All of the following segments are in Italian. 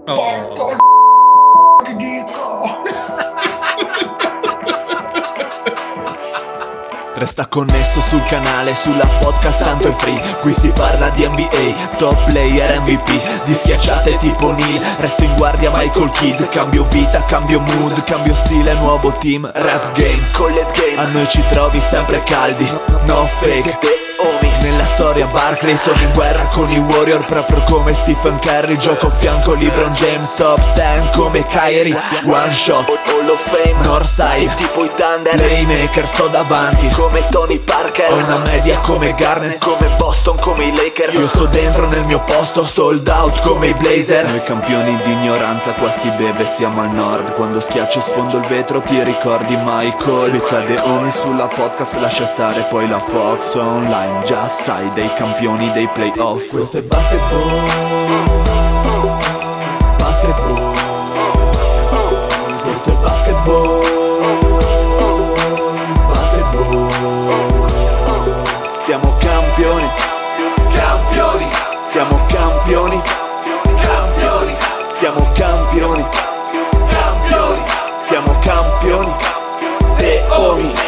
Porco ti dico! Resta connesso sul canale, sulla podcast tanto è free. Qui si parla di NBA, top player MVP, di schiacciate tipo Neil. Resto in guardia Michael Kidd. Cambio vita, cambio mood, cambio stile, nuovo team. Rap game, collet game, a noi ci trovi sempre caldi. No fake, nella storia Barkley, sono in guerra con i Warrior, proprio come Stephen Curry. Gioco a fianco LeBron James, top 10 come Kyrie. One shot, Hall of Fame, Northside, tipo i Thunder. Playmaker, sto davanti come Tony Parker. Ho una media come Garnett, come Boston, come i Lakers. Io sto dentro nel mio posto, sold out come i Blazer. Noi campioni di ignoranza, qua si beve, siamo al nord. Quando schiaccio e sfondo il vetro ti ricordi Michael. Mi cade ogni sulla podcast, lascia stare poi la Fox online. Già sai, dei campioni dei playoff. Questo è basketball, basketball. Questo è basketball, basketball. Siamo campioni, campioni. Siamo campioni, campioni. Siamo campioni, campioni. Siamo campioni, The Homies.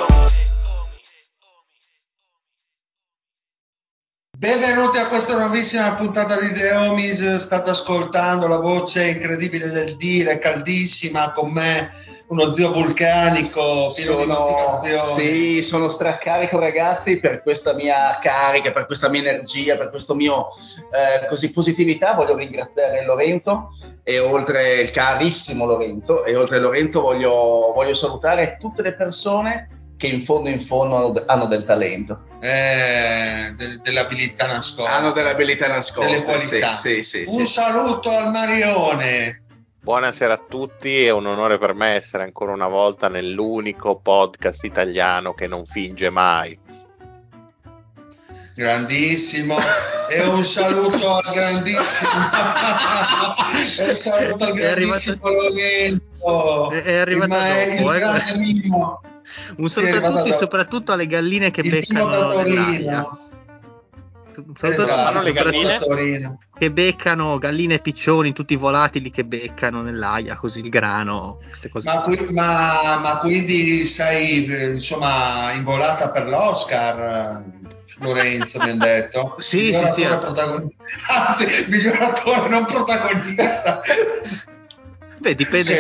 Benvenuti a questa nuovissima puntata di The Homies. State ascoltando la voce incredibile del dire, caldissima, con me uno zio vulcanico pieno di motivazione. Sì, sono stracarico ragazzi per questa mia carica, per questa mia energia, per questo mio così positività. Voglio ringraziare Lorenzo e oltre il carissimo Lorenzo, e oltre Lorenzo voglio salutare tutte le persone che in fondo hanno del talento. Dell'abilità nascosta. Hanno delle abilità nascoste, delle qualità. Sì. Un saluto al Marione. Buonasera a tutti, è un onore per me essere ancora una volta nell'unico podcast italiano che non finge mai. Grandissimo, e un saluto al grandissimo Lorenzo. È arrivato dopo, il grande Mimo. Un saluto a tutti, soprattutto alle galline che beccano nell'aia. Esatto, le galline che beccano, galline e piccioni, tutti volatili che beccano nell'aia, così il grano, queste cose. Ma quindi sei insomma involata per l'Oscar, Lorenzo, mi hanno detto? Sì. Miglior attore non protagonista. Beh, dipende.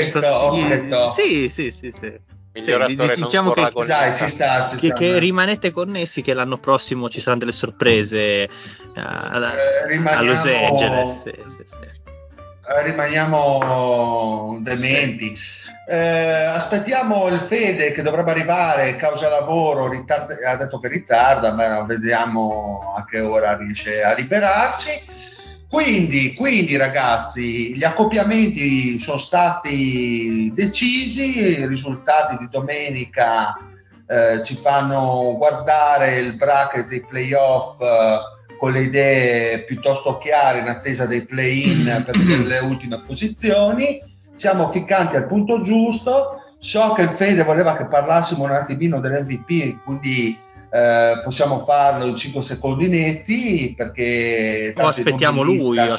Sì. Miglior attore diciamo non che, protagonista. Dai, ci sta. Che rimanete connessi, che l'anno prossimo ci saranno delle sorprese a Los Angeles. Sì. Rimaniamo dementi. Aspettiamo il Fede che dovrebbe arrivare causa lavoro, ha detto che ritarda, ma vediamo a che ora riesce a liberarsi. Quindi ragazzi, gli accoppiamenti sono stati decisi, i risultati di domenica ci fanno guardare il bracket dei playoff con le idee piuttosto chiare in attesa dei play-in per vedere le ultime posizioni. Siamo ficcanti al punto giusto. So che il Fede voleva che parlassimo un attimino dell'MVP, quindi possiamo farlo in 5 secondi netti, perché aspettiamo lui che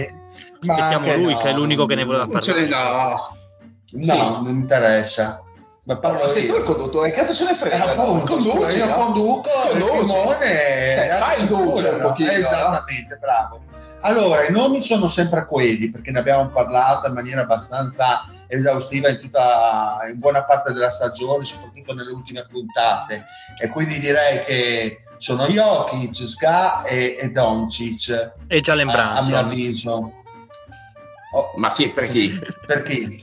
è l'unico che ne voleva parlare. No, non interessa. Ma parlo sei tu il conduttore, cazzo ce ne frega? Conduco il timone, fai il duce un pochino. Esattamente, bravo. Allora, i nomi sono sempre quelli, perché ne abbiamo parlato in maniera abbastanza esaustiva in buona parte della stagione, soprattutto nelle ultime puntate, e quindi direi che sono Jokic, Ska e Doncic e Jalen Brunson, a mio avviso. Ma per chi? Per chi?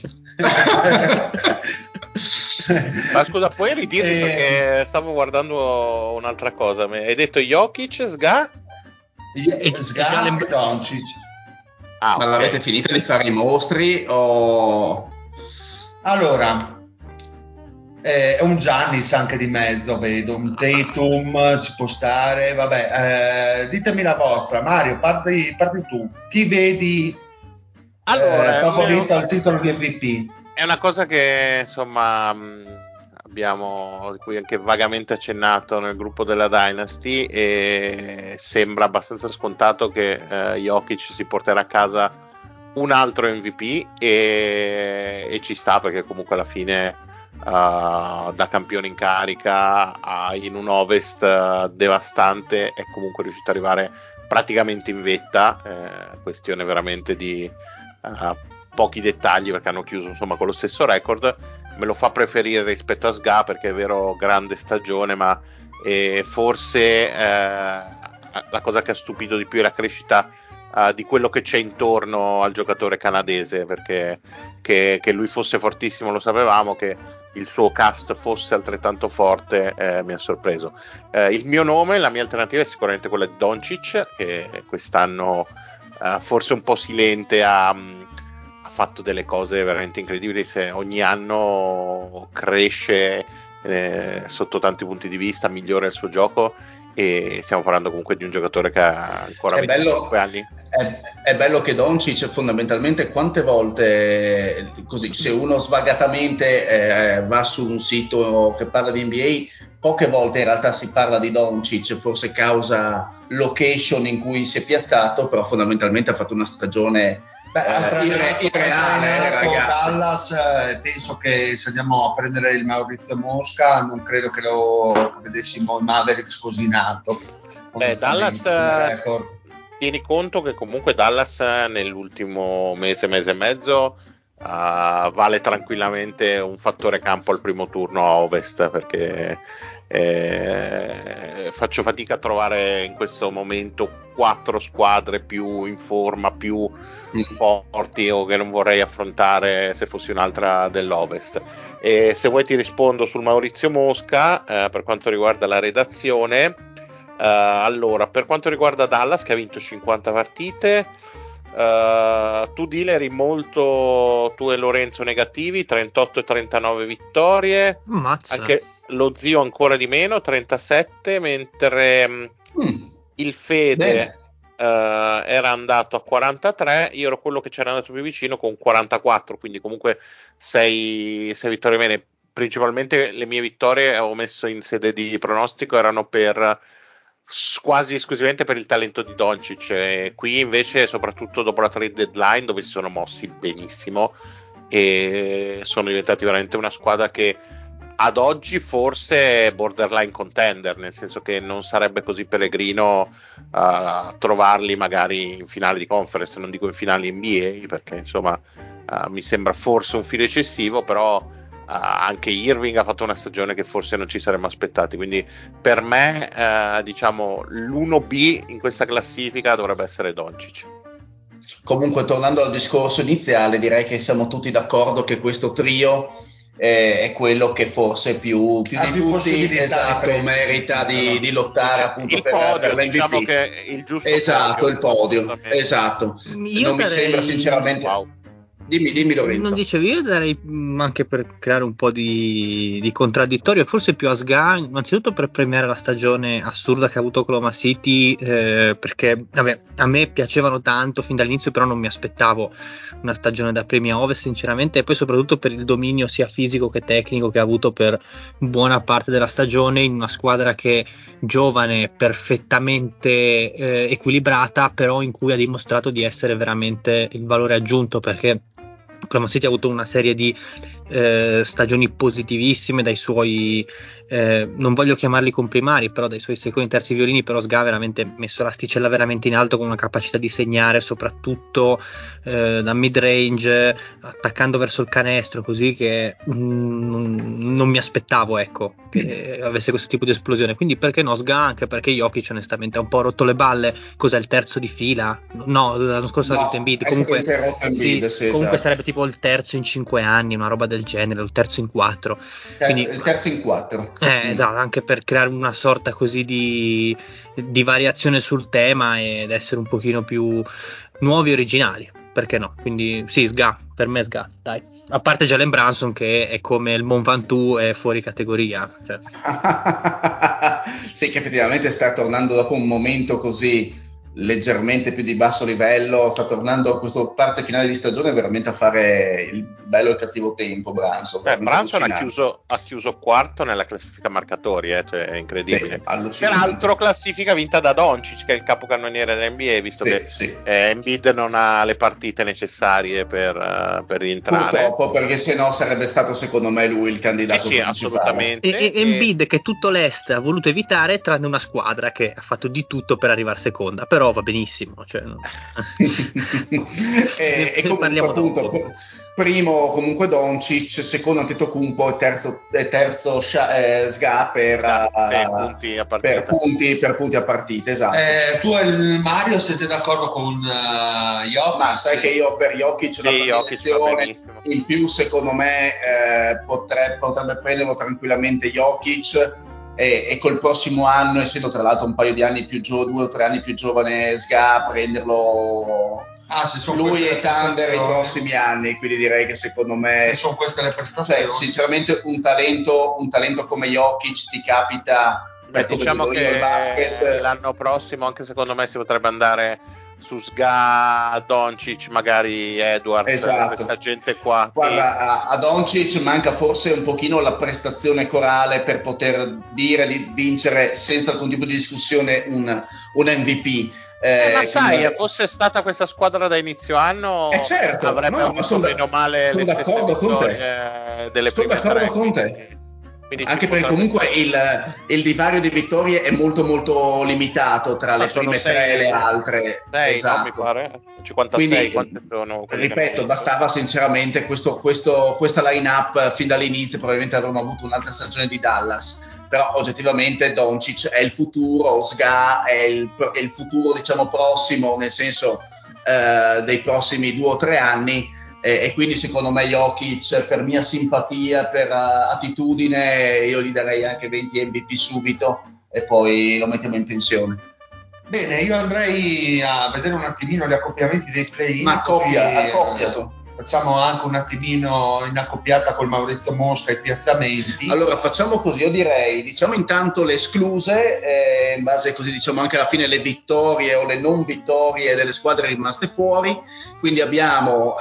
Ma scusa, puoi ridirmi perché stavo guardando un'altra cosa. Hai detto Jokic, Sga e Doncic. Ma okay. L'avete finita di fare i mostri o... Allora, è un Giannis anche di mezzo, vedo, un Tatum ci può stare, vabbè, ditemi la vostra. Mario, parti tu. Chi vedi favorito al titolo di MVP? È una cosa che insomma abbiamo, di cui anche vagamente accennato nel gruppo della Dynasty, e sembra abbastanza scontato che Jokic si porterà a casa un altro MVP e ci sta, perché comunque alla fine da campione in carica in un Ovest devastante è comunque riuscito ad arrivare praticamente in vetta, questione veramente di pochi dettagli, perché hanno chiuso insomma con lo stesso record. Me lo fa preferire rispetto a Sga, perché è vero, grande stagione, ma forse la cosa che ha stupito di più è la crescita di quello che c'è intorno al giocatore canadese, perché che lui fosse fortissimo lo sapevamo, che il suo cast fosse altrettanto forte mi ha sorpreso. Il mio nome, la mia alternativa è sicuramente quella di Doncic, che quest'anno forse un po' silente ha fatto delle cose veramente incredibili. Se ogni anno cresce sotto tanti punti di vista, migliora il suo gioco, e stiamo parlando comunque di un giocatore che ha ancora 25 anni. È bello che Doncic fondamentalmente, quante volte così, se uno svagatamente va su un sito che parla di NBA, poche volte in realtà si parla di Doncic, forse causa location in cui si è piazzato, però fondamentalmente ha fatto una stagione irreale, ragazzi. Dallas, penso che se andiamo a prendere il Maurizio Mosca, non credo che lo vedessimo il Mavericks così in alto. Dallas, tieni conto che comunque Dallas nell'ultimo mese e mezzo vale tranquillamente un fattore campo al primo turno a Ovest, perché faccio fatica a trovare in questo momento 4 squadre più in forma, più forti, o che non vorrei affrontare se fossi un'altra dell'Ovest. E se vuoi ti rispondo sul Maurizio Mosca per quanto riguarda la redazione. Allora, per quanto riguarda Dallas, che ha vinto 50 partite, tu Dile eri molto, tu e Lorenzo negativi, 38 e 39 vittorie. Mazza. Anche lo zio ancora di meno, 37, mentre il Fede era andato a 43, io ero quello che c'era andato più vicino con 44, quindi comunque 6 vittorie bene. Principalmente le mie vittorie, avevo messo in sede di pronostico, erano per quasi esclusivamente per il talento di Doncic, e qui invece soprattutto dopo la trade deadline, dove si sono mossi benissimo e sono diventati veramente una squadra che ad oggi forse è borderline contender, nel senso che non sarebbe così peregrino trovarli magari in finale di conference, non dico in finale NBA, perché insomma mi sembra forse un filo eccessivo, però anche Irving ha fatto una stagione che forse non ci saremmo aspettati, quindi per me diciamo l'1B in questa classifica dovrebbe essere Doncic. Comunque, tornando al discorso iniziale, direi che siamo tutti d'accordo che questo trio è quello che forse più di tutti, esatto, merita di lottare appunto per l'MVP. Diciamo che il giusto esatto, il podio, esatto. Non mi sembra sinceramente. Wow. Dimmi Lorenzo. Non dicevo, io darei anche per creare un po' di contraddittorio, forse più a Sga, innanzitutto per premiare la stagione assurda che ha avuto Oklahoma City, perché vabbè, a me piacevano tanto fin dall'inizio, però non mi aspettavo una stagione da premi a Ovest sinceramente, e poi soprattutto per il dominio sia fisico che tecnico che ha avuto per buona parte della stagione in una squadra che giovane, perfettamente equilibrata, però in cui ha dimostrato di essere veramente il valore aggiunto, perché Oklahoma City ha avuto una serie di stagioni positivissime dai suoi, non voglio chiamarli comprimari, però dai suoi secondi e terzi violini, però Sga ha veramente messo l'asticella veramente in alto, con una capacità di segnare soprattutto da mid range, attaccando verso il canestro, così che non mi aspettavo, ecco, che avesse questo tipo di esplosione. Quindi perché no Sga? Anche perché Jokic onestamente ha un po' rotto le balle. Cos'è, il terzo di fila? No, l'anno scorso ha vinto Embiid, comunque comunque sarebbe tipo il terzo in 5 anni, una roba del genere, il terzo in 4. Quindi, il terzo in 4. Esatto, anche per creare una sorta così di variazione sul tema ed essere un pochino più nuovi e originali, perché no? Quindi sì, Sga, per me Sga, dai. A parte Jalen Brunson, che è come il Mont Ventoux, è fuori categoria, cioè. Sì, che effettivamente sta tornando dopo un momento così leggermente più di basso livello, sta tornando a questa parte finale di stagione veramente a fare il bello e il cattivo tempo. Branson ha chiuso quarto nella classifica marcatori, cioè è incredibile. Peraltro classifica vinta da Doncic, che è il capocannoniere dell'NBA, visto che Embiid non ha le partite necessarie per rientrare. Purtroppo, perché sennò sarebbe stato secondo me lui il candidato principale. Assolutamente. E Embiid, che tutto l'Est ha voluto evitare, tranne una squadra che ha fatto di tutto per arrivare seconda, però va benissimo. Cioè, e comunque appunto primo comunque Doncic, secondo Antetokounmpo e terzo SGA per punti a partita, esatto. Tu e il Mario siete d'accordo con Jokic? Ma sai che io per Jokic la predilezione in più secondo me potrebbe prenderlo tranquillamente Jokic, e col prossimo anno, essendo tra l'altro un paio di anni più 2 o 3 anni più giovane SGA, prenderlo lui e Thunder i prossimi anni, quindi direi che secondo me se sono queste le prestazioni, sinceramente un talento come Jokic ti capita. Diciamo che il basket l'anno prossimo anche secondo me si potrebbe andare su SGA, Doncic, magari Edwards, questa gente qua. Guarda, a Doncic manca forse un pochino la prestazione corale per poter dire di vincere senza alcun tipo di discussione un MVP. Ma sai, fosse stata questa squadra da inizio anno, certo, avrebbe avuto meno male le stesse vittorie delle prime tre. Con te. Anche perché comunque il divario di vittorie è molto molto limitato tra le prime 3 e le altre. 6, esatto. no, mi pare 56. Quindi, quante sono? Ripeto, bastava sinceramente questa line-up fin dall'inizio, probabilmente avremmo avuto un'altra stagione di Dallas. Però oggettivamente Doncic è il futuro, SGA è il futuro, diciamo, prossimo, nel senso dei prossimi 2 o 3 anni, e quindi secondo me Jokic, per mia simpatia, per attitudine, io gli darei anche 20 MVP subito e poi lo mettiamo in pensione. Bene, io andrei a vedere un attimino gli accoppiamenti dei play-in. Ma accoppia tu. Facciamo anche un attimino in accoppiata col Maurizio Mosca i piazzamenti. Allora facciamo così, io direi, diciamo intanto le escluse, in base così diciamo anche alla fine le vittorie o le non vittorie delle squadre rimaste fuori. Quindi abbiamo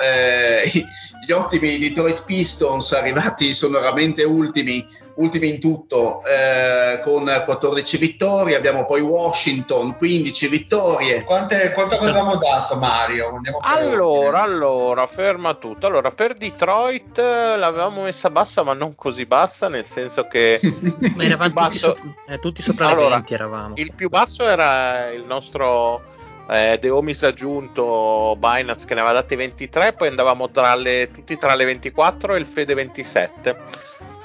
gli ottimi Detroit Pistons sono veramente ultimi in tutto, con 14 vittorie. Abbiamo poi Washington, 15 vittorie. Quanto avevamo dato, Mario? Allora, ferma tutto. Allora, per Detroit l'avevamo messa bassa, ma non così bassa, nel senso che ma eravamo tutti sopra le 20 eravamo. Il più basso era il nostro The Homies aggiunto Binance, che ne aveva dati 23, poi andavamo tutti tra le 24 e il Fede 27.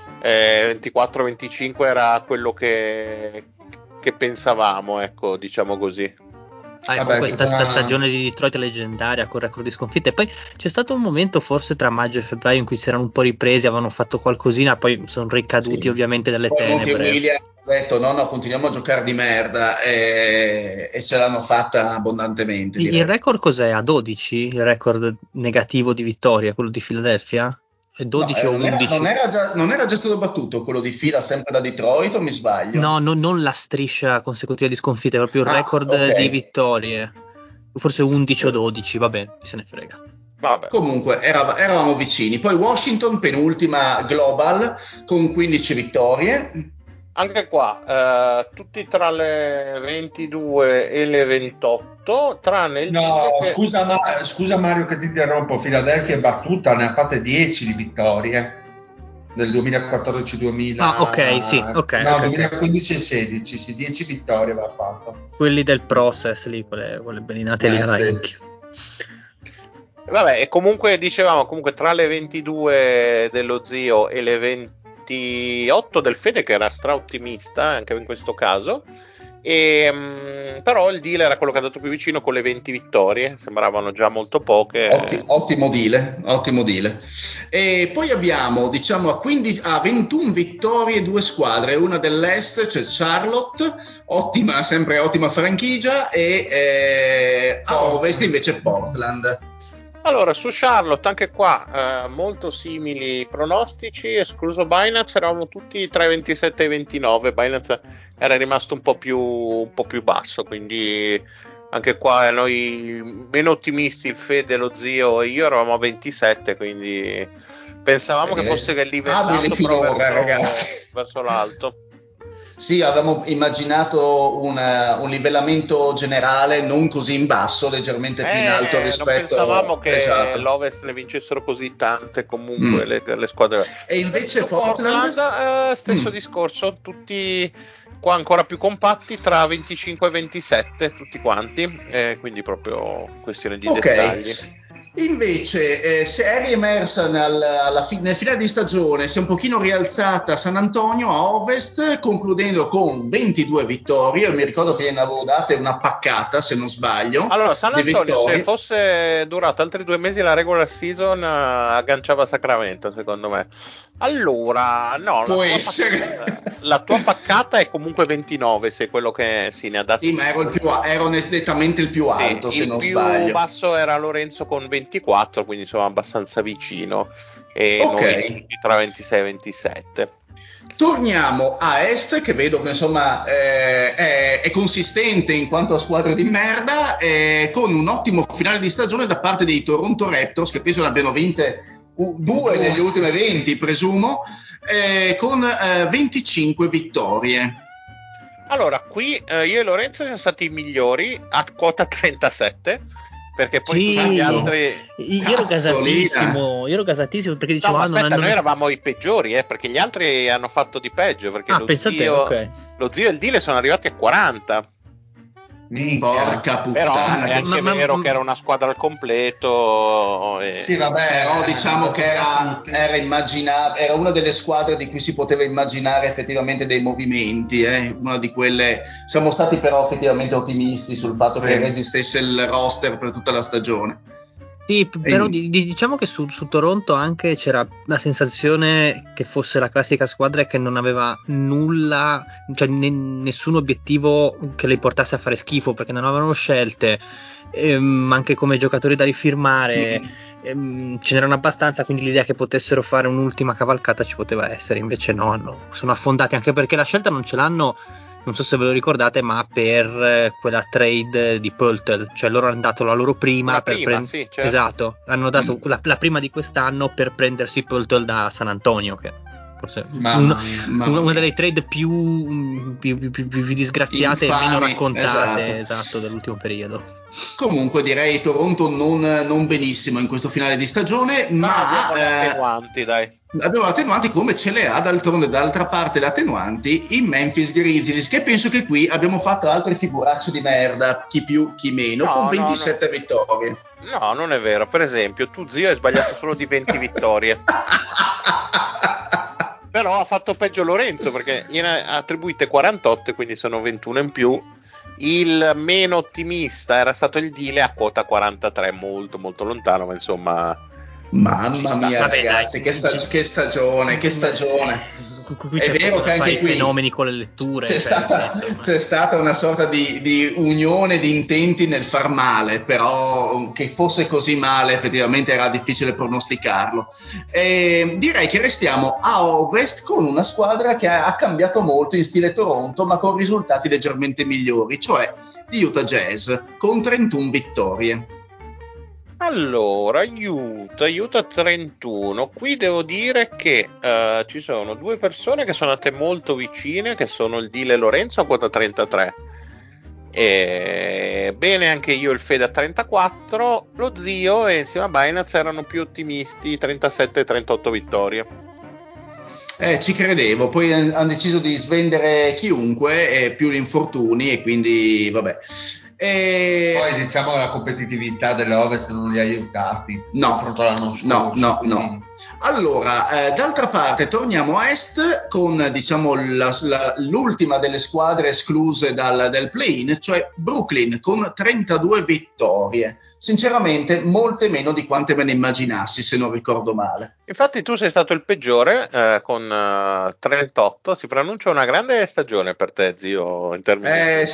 24-25 era quello che pensavamo, ecco, diciamo così. Questa stagione di Detroit è leggendaria, con record di sconfitte. E poi c'è stato un momento forse tra maggio e febbraio in cui si erano un po' ripresi, avevano fatto qualcosina, poi sono ricaduti ovviamente dalle tenebre. William ha detto no, continuiamo a giocare di merda, e ce l'hanno fatta abbondantemente. Il record cos'è? A 12? Il record negativo di vittoria, quello di Philadelphia? 12 o 11? Non era già stato battuto quello di fila sempre da Detroit, o mi sbaglio? No, non la striscia consecutiva di sconfitte, proprio il record di vittorie. Forse 11 o 12, va bene, chi se ne frega. Vabbè. Comunque eravamo vicini. Poi Washington, penultima global, con 15 vittorie. Anche qua, tutti tra le 22 e le 28, tranne il scusa Mario che ti interrompo. Philadelphia è battuta, ne ha fatte 10 di vittorie nel 2014-2000. Ah, ok, sì, ok. No, 2015 e 16, sì, 10 vittorie aveva fatto. Quelli del process lì, quelle belinate lì alla Inchi. Vabbè, e comunque dicevamo, tra le 22 dello zio e le 28 del Fede, che era straottimista anche in questo caso, però il deal era quello che è andato più vicino, con le 20 vittorie, sembravano già molto poche. Ottimo deal. E poi abbiamo, diciamo, a 21 vittorie 2 squadre, una dell'est, cioè Charlotte, sempre ottima franchigia, e a ovest invece Portland. Allora, su Charlotte anche qua molto simili pronostici, escluso Binance, eravamo tutti tra i 27 e i 29. Binance era rimasto un po' più basso, quindi anche qua noi meno ottimisti, il Fede, lo zio e io eravamo a 27, quindi pensavamo che fosse livellato però verso l'alto. Sì, avevamo immaginato un livellamento generale non così in basso, leggermente più in alto rispetto. Non pensavamo che esatto. l'Ovest ne vincessero così tante comunque le squadre. E invece Portland? Stesso discorso, tutti qua ancora più compatti tra 25 e 27 tutti quanti, quindi proprio questione di dettagli. Invece se eri emersa nel finale di stagione, si è un pochino rialzata San Antonio a Ovest, concludendo con 22 vittorie. Io mi ricordo che ne avevo date una paccata, se non sbaglio. Allora, San Antonio, se fosse durata altri 2 mesi la regular season, agganciava Sacramento, secondo me. Allora, no, può essere. La tua paccata è comunque 29, se quello che ne ha dato. Sì, ma ero nettamente il più alto, se non sbaglio. Il più basso era Lorenzo con 24, quindi insomma abbastanza vicino. E noi tra 26 e 27. Torniamo a Est, che vedo che insomma è consistente in quanto a squadre di merda, con un ottimo finale di stagione da parte dei Toronto Raptors, che penso ne abbiano vinte 2 negli ultimi 20, presumo, con 25 vittorie. Allora, qui io e Lorenzo siamo stati i migliori a quota 37. Perché poi tutti gli altri. Io ero gasatissimo perché dicevo: noi eravamo i peggiori, perché gli altri hanno fatto di peggio. Perché lo zio e il Dile sono arrivati a 40. Porca puttana. Però è anche vero che era una squadra al completo. Sì, vabbè, però diciamo che era immaginabile, era una delle squadre di cui si poteva immaginare effettivamente dei movimenti, una di quelle. Siamo stati però effettivamente ottimisti sul fatto che resistesse il roster per tutta la stagione. Sì, però diciamo che su Toronto anche c'era la sensazione che fosse la classica squadra che non aveva nulla, cioè nessun obiettivo che le portasse a fare schifo, perché non avevano scelte, anche come giocatori da rifirmare, ce n'erano abbastanza, quindi l'idea che potessero fare un'ultima cavalcata ci poteva essere. Invece no, sono affondati, anche perché la scelta non ce l'hanno. Non so se ve lo ricordate, ma per quella trade di Pöltl, cioè loro hanno dato la loro prima sì, certo. Esatto, hanno dato la prima di quest'anno per prendersi Pöltl da San Antonio, che forse una delle trade più disgraziate infami, e meno raccontate dell'ultimo periodo. Comunque direi Toronto non benissimo in questo finale di stagione, ma attenuanti, dai. Abbiamo attenuanti come ce le ha d'altronde dall'altra parte le attenuanti i Memphis Grizzlies, che penso che qui abbiamo fatto altre figuracce di merda, chi più chi meno, con 27 vittorie. No, non è vero. Per esempio, tu zio hai sbagliato solo di 20 vittorie. Però ha fatto peggio Lorenzo, perché gliene ha attribuite 48, quindi sono 21 in più. Il meno ottimista era stato il Dile a quota 43, molto molto lontano, ma insomma. Mamma mia, vabbè, ragazzi, che stagione. Qui è vero che anche qui fenomeni con le letture c'è stata una sorta di unione di intenti nel far male, però che fosse così male effettivamente era difficile pronosticarlo. Direi che restiamo a Ovest con una squadra che ha cambiato molto in stile Toronto, ma con risultati leggermente migliori, cioè gli Utah Jazz con 31 vittorie. Allora, Utah 31. Qui devo dire che ci sono 2 persone che sono andate molto vicine, che sono il Dile e Lorenzo a quota 33. E bene anche io, il Fede a 34, lo zio e insieme a Binance erano più ottimisti, 37 e 38 vittorie. Ci credevo, poi hanno deciso di svendere chiunque, più gli infortuni, e quindi vabbè. Poi diciamo che la competitività dell'Ovest non li ha aiutati. No. Allora, d'altra parte torniamo a Est con diciamo l'ultima delle squadre escluse del play-in, cioè Brooklyn con 32 vittorie. Sinceramente molte meno di quante me ne immaginassi, se non ricordo male. Infatti tu sei stato il peggiore con 38. Si pronuncia una grande stagione per te, zio, in termini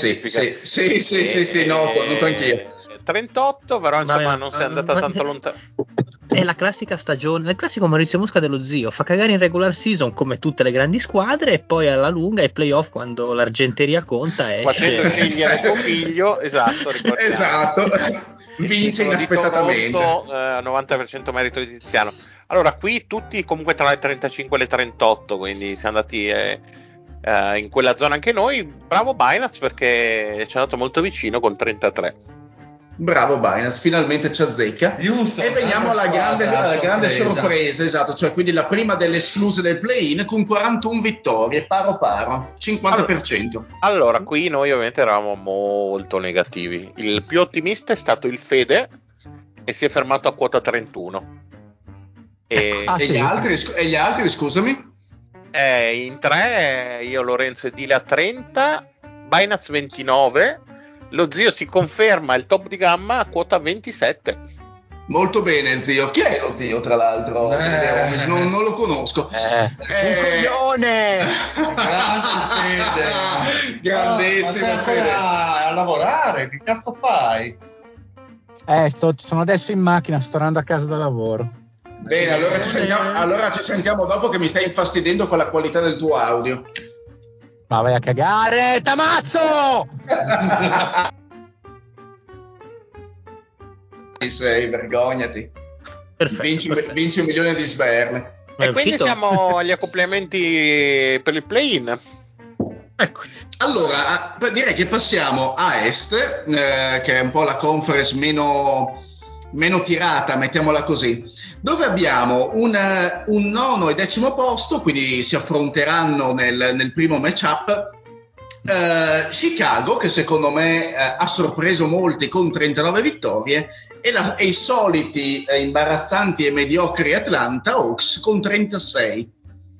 sì, noto anch'io. 38, però insomma non sei andata tanto lontano. è la classica stagione, il classico Maurizio Mosca dello zio, fa cagare in regular season come tutte le grandi squadre e poi alla lunga ai playoff quando l'argenteria conta facendo esce. scegliere suo figlio, esatto, ricordiamo. Esatto, vince inaspettatamente. Toronto, 90% merito di Tiziano. Allora, qui tutti comunque tra le 35 e le 38, quindi siamo andati in quella zona anche noi. Bravo Binance perché ci è andato molto vicino con 33. Bravo Binance, finalmente ci azzecca. Giusto, E veniamo alla grande sorpresa. sorpresa, esatto, cioè quindi la prima delle escluse del play-in con 41 vittorie, paro, 50%. Allora, qui noi ovviamente eravamo molto negativi. Il più ottimista è stato il Fede e si è fermato a quota 31. E gli altri, scusami? In 3 io, Lorenzo e Dile a 30, Binance 29, lo zio si conferma il top di gamma a quota 27. Molto bene, zio. Chi è lo zio, tra l'altro? Non lo conosco. Un coglione! Grandissimo. Ma sei ancora a lavorare? Che cazzo fai? Sono adesso in macchina, sto tornando a casa da lavoro. Bene, allora ci sentiamo dopo che mi stai infastidendo con la qualità del tuo audio. Ma vai a cagare, t'ammazzo! Sei, vergognati. Perfetto. Vinci 1 milione di sberle. E quindi siamo agli accoppiamenti per il play-in. Ecco. Allora, direi che passiamo a Est, che è un po' la conference meno tirata, mettiamola così, dove abbiamo un nono e 10° posto, quindi si affronteranno nel primo matchup. Chicago, che secondo me ha sorpreso molti con 39 vittorie, e i soliti imbarazzanti e mediocri Atlanta Hawks con 36.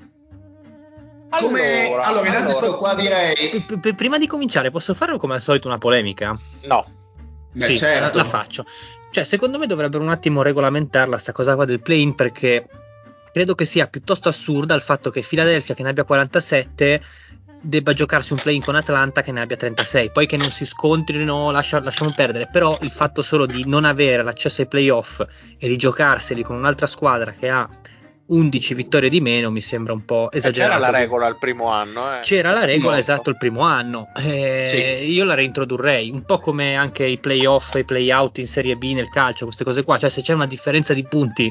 Allora, innanzitutto qua direi... Prima di cominciare, posso fare come al solito una polemica? No. Sì, certo. la faccio. Cioè, secondo me dovrebbero un attimo regolamentarla sta cosa qua del play-in, perché credo che sia piuttosto assurda il fatto che Philadelphia, che ne abbia 47, debba giocarsi un play-in con Atlanta che ne abbia 36. Poi che non si scontrino, lasciamo perdere, però il fatto solo di non avere l'accesso ai playoff e di giocarseli con un'altra squadra che ha 11 vittorie di meno mi sembra un po' esagerato. C'era la regola il primo anno. C'era la regola, Molto. Esatto, il primo anno. Sì. Io la reintrodurrei, un po' come anche i playoff e i playout in Serie B nel calcio, queste cose qua. Cioè, se c'è una differenza di punti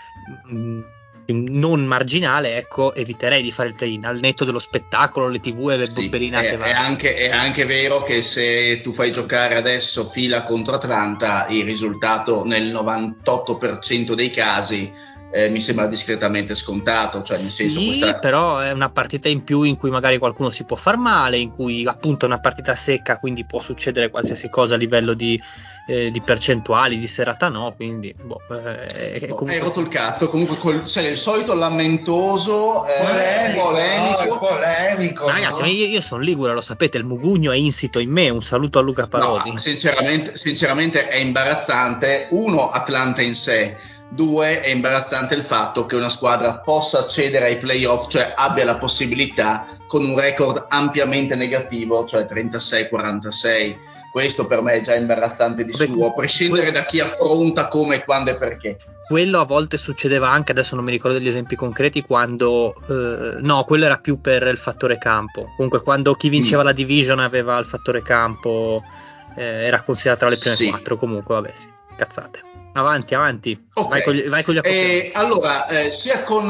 non marginale, ecco, eviterei di fare il play-in, al netto dello spettacolo, le TV e le bobbelinate. È anche vero che se tu fai giocare adesso Fila contro Atlanta, il risultato nel 98% dei casi mi sembra discretamente scontato, cioè nel senso però è una partita in più in cui magari qualcuno si può far male, in cui appunto è una partita secca, quindi può succedere qualsiasi cosa a livello di percentuali, di serata no, quindi hai rotto il cazzo, comunque c'è il solito lamentoso polemico. Ragazzi, no? ma io sono ligure, lo sapete, il mugugno è insito in me, un saluto a Luca Parodi. No, sinceramente è imbarazzante, uno, Atlanta in sé, 2, è imbarazzante il fatto che una squadra possa accedere ai playoff, cioè abbia la possibilità con un record ampiamente negativo, cioè 36-46. Questo per me è già imbarazzante di suo, a prescindere da chi affronta, come, quando e perché. Quello a volte succedeva anche, adesso non mi ricordo degli esempi concreti, quando no, quello era più per il fattore campo. Comunque quando chi vinceva la division aveva il fattore campo, era considerato tra le prime 4. Comunque vabbè, sì, cazzate. Avanti. Okay. Vai con gli accoppiamenti. Allora, sia con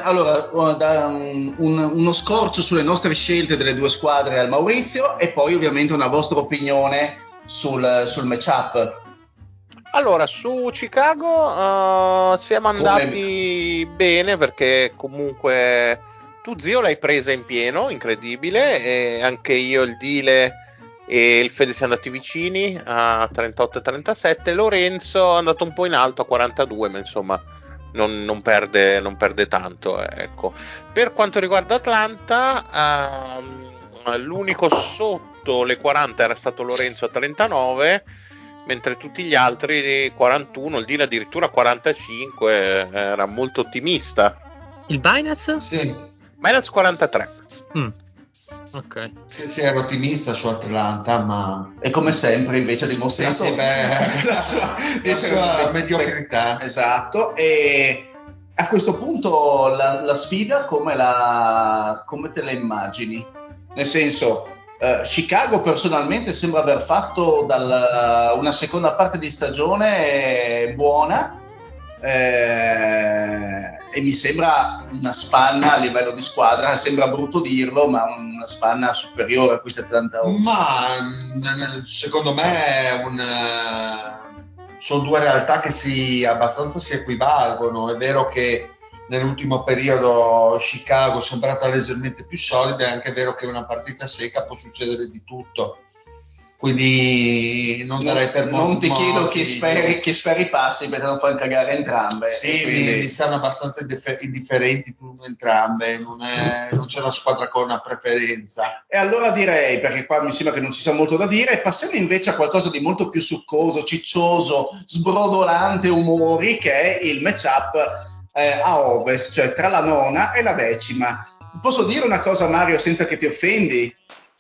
uno scorcio sulle nostre scelte delle due squadre al Maurizio, e poi ovviamente una vostra opinione sul matchup. Allora, su Chicago siamo andati bene, perché comunque tu, zio, l'hai presa in pieno, incredibile, e anche io, il Dile e il Fede siamo andati vicini a 38 e 37. Lorenzo è andato un po' in alto a 42, ma insomma non perde tanto, ecco. Per quanto riguarda Atlanta, l'unico sotto le 40 era stato Lorenzo a 39, mentre tutti gli altri 41, il Dile addirittura 45, era molto ottimista. Il Binance? Sì. Binance 43. Ok. Sì, ero ottimista su Atlanta, ma E come sempre invece ha dimostrato la sua mediocrità. Esatto, e a questo punto la sfida come te la immagini? Nel senso, Chicago personalmente sembra aver fatto una seconda parte di stagione buona, e mi sembra una spanna a livello di squadra, sembra brutto dirlo, ma una spanna superiore a questi Atlanta Hawks. Ma secondo me sono due realtà che abbastanza si equivalgono. È vero che nell'ultimo periodo Chicago è sembrata leggermente più solida, è anche vero che una partita secca può succedere di tutto. Quindi non darei per morti. Non ti chiedo chi speri passi perché non fanno cagare entrambe. Sì, quindi... mi stanno abbastanza indifferenti entrambe, non c'è una squadra con una preferenza. E allora direi, perché qua mi sembra che non ci sia molto da dire, passiamo invece a qualcosa di molto più succoso, ciccioso, sbrodolante umori, che è il matchup a Ovest, cioè tra la 9ª e la 10ª. Posso dire una cosa, Mario, senza che ti offendi?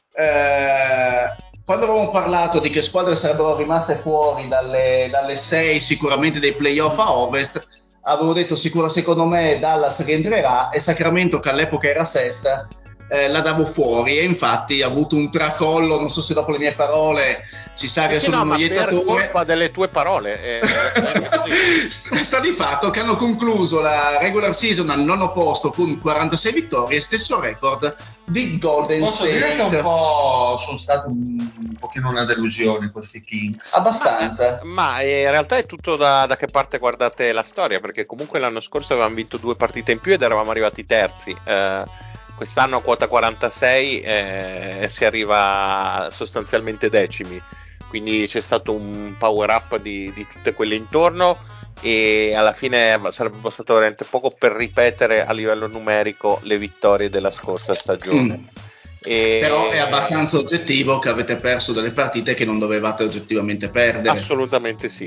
Quando avevamo parlato di che squadre sarebbero rimaste fuori dalle 6 sicuramente dei playoff a Ovest, avevo detto secondo me Dallas rientrerà, e Sacramento, che all'epoca era sesta, la davo fuori, e infatti ha avuto un tracollo, non so se dopo le mie parole si sa che sono un noiettatore. Per colpa delle tue parole sta di fatto che hanno concluso la regular season al 9° posto con 46 vittorie, stesso record di Golden Posso State. dire che sono stati un pochino una delusione questi Kings. Abbastanza. Ma in realtà è tutto da che parte guardate la storia, perché comunque l'anno scorso avevamo vinto 2 partite in più ed eravamo arrivati terzi. Quest'anno a quota 46 si arriva sostanzialmente decimi, quindi c'è stato un power up di tutte quelle intorno, e alla fine sarebbe bastato veramente poco per ripetere a livello numerico le vittorie della scorsa stagione. Però è abbastanza oggettivo che avete perso delle partite che non dovevate oggettivamente perdere. Assolutamente sì,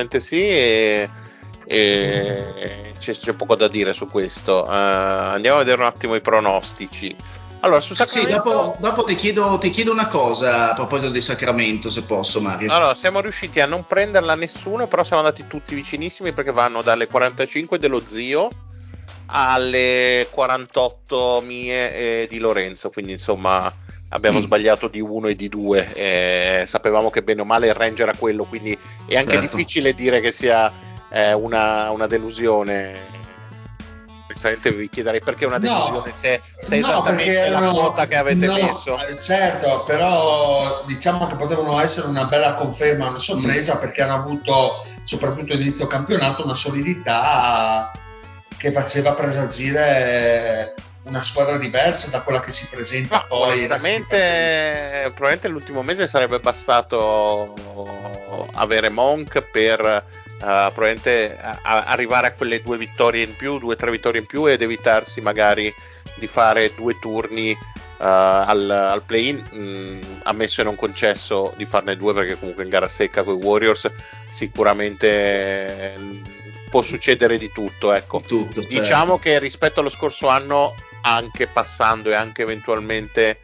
e c'è poco da dire su questo. Andiamo a vedere un attimo i pronostici. Allora, su Sacramento... Sì, dopo ti chiedo una cosa a proposito di Sacramento, se posso, Mario. Allora, siamo riusciti a non prenderla nessuno, però siamo andati tutti vicinissimi, perché vanno dalle 45 dello zio alle 48 mie di Lorenzo, quindi insomma abbiamo sbagliato di 1 e di 2. Sapevamo che bene o male il range era quello, quindi è anche difficile dire che sia una delusione. Precisamente vi chiederei perché una delusione, se esattamente la quota che avete messo. Certo, però diciamo che potevano essere una bella conferma, una sorpresa, perché hanno avuto, soprattutto inizio campionato, una solidità che faceva presagire una squadra diversa da quella che si presenta. Ma poi onestamente probabilmente l'ultimo mese sarebbe bastato avere Monk per probabilmente arrivare a quelle 2 vittorie in più, 2 o 3 vittorie in più, ed evitarsi magari di fare 2 turni al play-in, ammesso e non concesso di farne 2, perché comunque in gara secca con i Warriors sicuramente può succedere di tutto, ecco. Diciamo che rispetto allo scorso anno, anche passando e anche eventualmente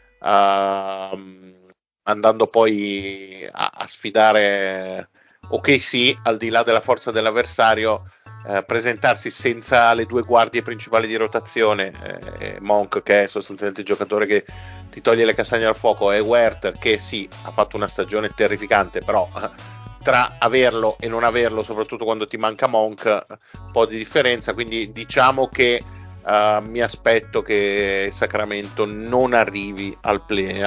andando poi a sfidare OKC, al di là della forza dell'avversario, presentarsi senza le 2 guardie principali di rotazione, Monk, che è sostanzialmente il giocatore che ti toglie le castagne dal fuoco, e Werther, che sì, ha fatto una stagione terrificante, però tra averlo e non averlo, soprattutto quando ti manca Monk, un po' di differenza. Quindi diciamo che mi aspetto che Sacramento non arrivi ai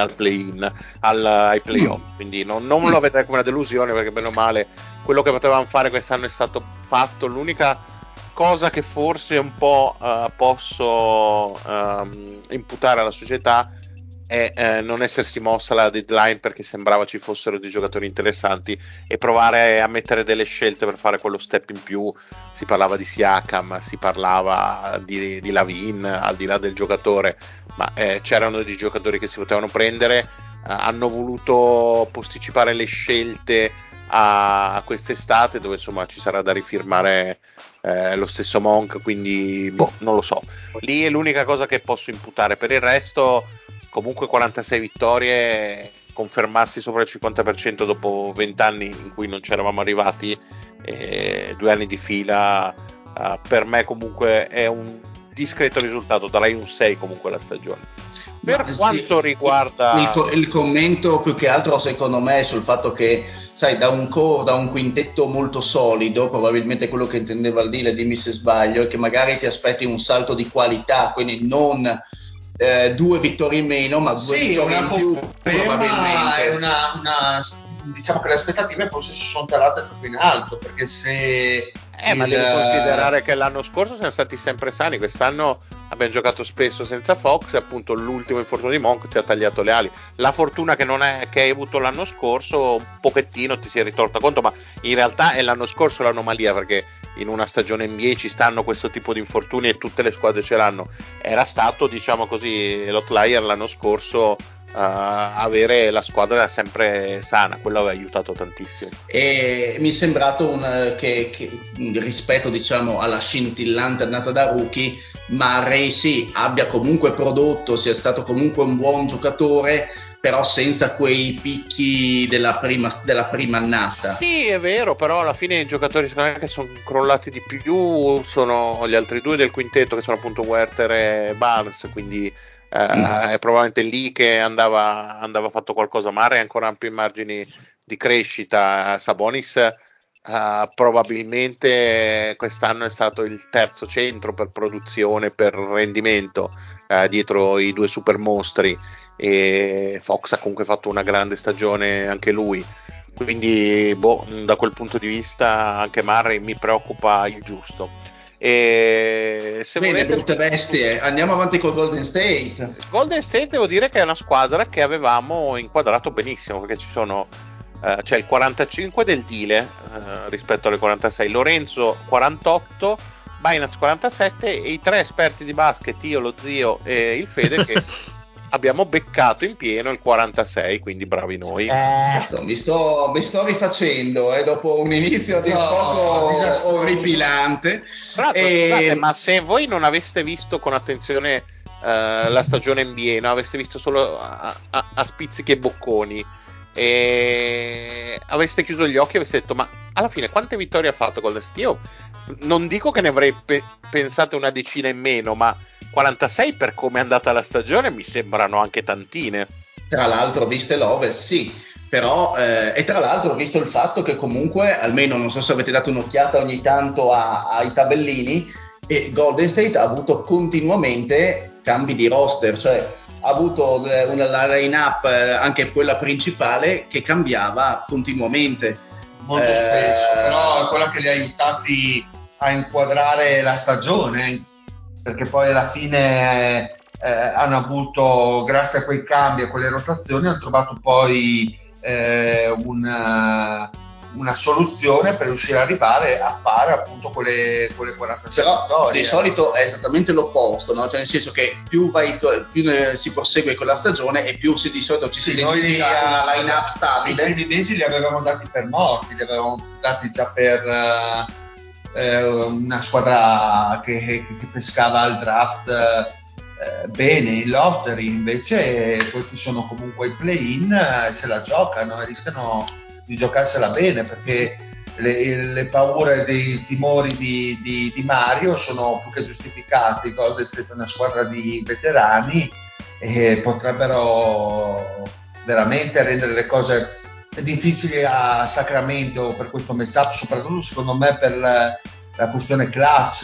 playoff, quindi non lo vedrei come una delusione, perché bene o male quello che potevamo fare quest'anno è stato fatto. L'unica cosa che forse un po' posso imputare alla società è non essersi mossa la deadline, perché sembrava ci fossero dei giocatori interessanti, e provare a mettere delle scelte per fare quello step in più. Si parlava di Siakam, si parlava di Lavin, al di là del giocatore, ma c'erano dei giocatori che si potevano prendere. Hanno voluto posticipare le scelte a quest'estate, dove insomma ci sarà da rifirmare lo stesso Monk, quindi non lo so. Lì è l'unica cosa che posso imputare. Per il resto comunque 46 vittorie, confermarsi sopra il 50% dopo 20 anni in cui non c'eravamo arrivati, 2 anni di fila, per me comunque è un discreto risultato, darei un 6 comunque alla stagione. Per quanto riguarda il commento, più che altro secondo me, sul fatto che, sai, da un quintetto molto solido, probabilmente quello che intendeva il dire, dimmi se sbaglio, è che magari ti aspetti un salto di qualità, quindi non 2 vittorie in meno, ma 2 vittorie in più, probabilmente. Diciamo che le aspettative forse si sono calate troppo in alto, perché se ma devi considerare che l'anno scorso siamo stati sempre sani, quest'anno abbiamo giocato spesso senza Fox, e appunto l'ultimo infortunio di Monk ci ha tagliato le ali. La fortuna che hai avuto l'anno scorso un pochettino ti si è ritorta conto, ma in realtà è l'anno scorso l'anomalia, perché in una stagione NBA ci stanno questo tipo di infortuni e tutte le squadre ce l'hanno. Era stato, diciamo così, l'outlier l'anno scorso, avere la squadra sempre sana, quello aveva aiutato tantissimo. E mi è sembrato che rispetto, diciamo, alla scintillante annata da rookie, Murray sì, abbia comunque prodotto, sia stato comunque un buon giocatore, però senza quei picchi della prima annata. Sì, è vero, però alla fine i giocatori secondo me che sono crollati di più sono gli altri due del quintetto, che sono appunto Werther e Barnes, quindi è probabilmente lì che andava fatto qualcosa. Murray ha ancora ampi margini di crescita. Sabonis probabilmente quest'anno è stato il terzo centro per produzione, per rendimento, dietro i due super mostri, e Fox ha comunque fatto una grande stagione anche lui, quindi da quel punto di vista anche Murray mi preoccupa il giusto. E se bene, volete, brutte bestie, andiamo avanti con Golden State. Golden State devo dire che è una squadra che avevamo inquadrato benissimo, perché c'è il 45 del Dile rispetto alle 46, Lorenzo 48, Binance 47 e i 3 esperti di basket, io, lo zio e il Fede, che abbiamo beccato in pieno il 46, quindi bravi noi. Cazzo, mi sto rifacendo dopo un inizio a dir poco orripilante. Scusate, ma se voi non aveste visto con attenzione la stagione NBA, no, aveste visto solo a spizzichi e bocconi, e aveste chiuso gli occhi e aveste detto: ma alla fine quante vittorie ha fatto Golden State? Io non dico che ne avrei pensato una decina in meno, ma 46 per come è andata la stagione mi sembrano anche tantine. Tra l'altro, viste l'Ovest, sì, però e tra l'altro, visto il fatto che comunque, almeno non so se avete dato un'occhiata ogni tanto ai tabellini, e Golden State ha avuto continuamente cambi di roster, cioè ha avuto la line-up, anche quella principale, che cambiava continuamente. Molto spesso, però è quella che li ha aiutati a inquadrare la stagione, perché poi alla fine hanno avuto, grazie a quei cambi, a quelle rotazioni, hanno trovato poi una soluzione per riuscire ad arrivare a fare appunto quelle 46 però vittorie. di solito è esattamente l'opposto, no? Cioè, nel senso che più si prosegue con la stagione e più di solito ci si identifica una line-up stabile. I primi mesi li avevamo dati per morti, li avevamo dati già per una squadra che pescava al draft bene, in lottery. Invece questi sono comunque i play-in, se la giocano e rischiano di giocarsela bene, perché le paure dei timori di Mario sono più che giustificati. Golden State è una squadra di veterani e potrebbero veramente rendere le cose difficili a Sacramento per questo matchup, soprattutto secondo me per la questione clutch.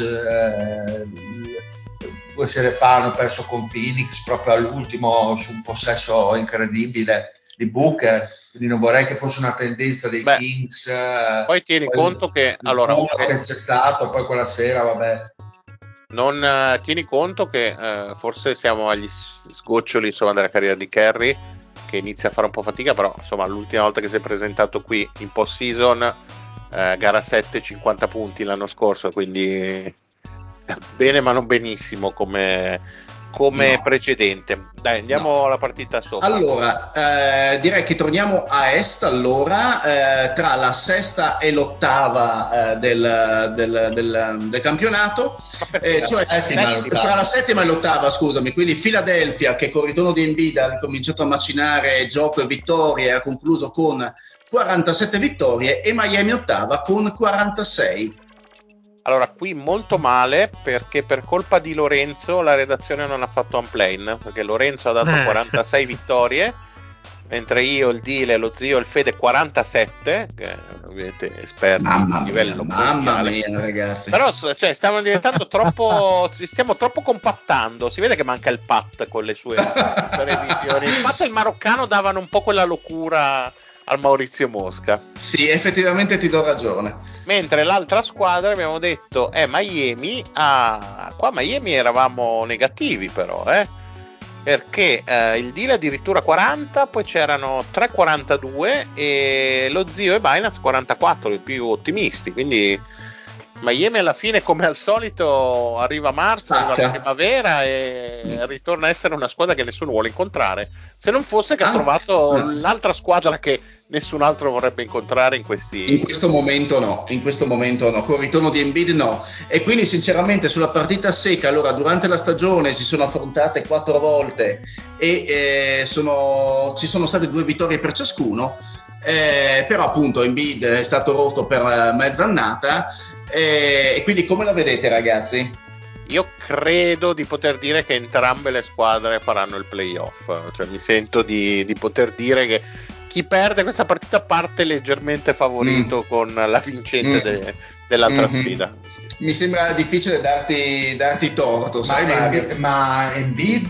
2 sere fa hanno perso con Phoenix proprio all'ultimo su un possesso incredibile di Booker, quindi non vorrei che fosse una tendenza dei Kings. Poi tieni conto che allora che c'è stato poi quella sera, vabbè. Non tieni conto che forse siamo agli sgoccioli, insomma, della carriera di Curry, che inizia a fare un po' fatica, però insomma l'ultima volta che si è presentato qui in post season, gara 7, 50 punti l'anno scorso, quindi bene ma non benissimo come come No. precedente. Dai, andiamo alla partita sopra. Allora, direi che torniamo a est, allora, tra la sesta e l'ottava del campionato, cioè tra la settima e l'ottava, scusami, quindi Philadelphia, che con il ritorno di Embiid ha cominciato a macinare gioco e vittorie e ha concluso con 47 vittorie, e Miami ottava con 46. Allora, qui molto male, perché per colpa di Lorenzo la redazione non ha fatto un plane, perché Lorenzo ha dato 46 vittorie, mentre io, il Dile, lo zio e il Fede 47, che ovviamente esperti di livello mondiale. Mamma mia, ragazzi. Però cioè, stiamo diventando troppo, stiamo troppo compattando, si vede che manca il Pat con le sue previsioni. Il Pat e il maroccano davano un po' quella locura al Maurizio Mosca. Sì, effettivamente ti do ragione. Mentre l'altra squadra abbiamo detto è Miami. Qua Miami eravamo negativi però, perché il deal addirittura 40, poi c'erano 3,42 e lo zio e Binance 44, i più ottimisti, quindi Miami alla fine, come al solito, arriva a marzo, arriva la primavera e ritorna a essere una squadra che nessuno vuole incontrare, se non fosse che ha trovato l'altra squadra che nessun altro vorrebbe incontrare in questo momento no, con il ritorno di Embiid no, e quindi sinceramente sulla partita secca, allora durante la stagione si sono affrontate 4 volte e ci sono state 2 vittorie per ciascuno, però appunto Embiid è stato rotto per mezz'annata, e quindi come la vedete, ragazzi? Io credo di poter dire che entrambe le squadre faranno il playoff, cioè mi sento di poter dire che chi perde questa partita parte leggermente favorito con la vincente dell'altra sfida. Mi sembra difficile darti torto, sai Mario? Ma Embiid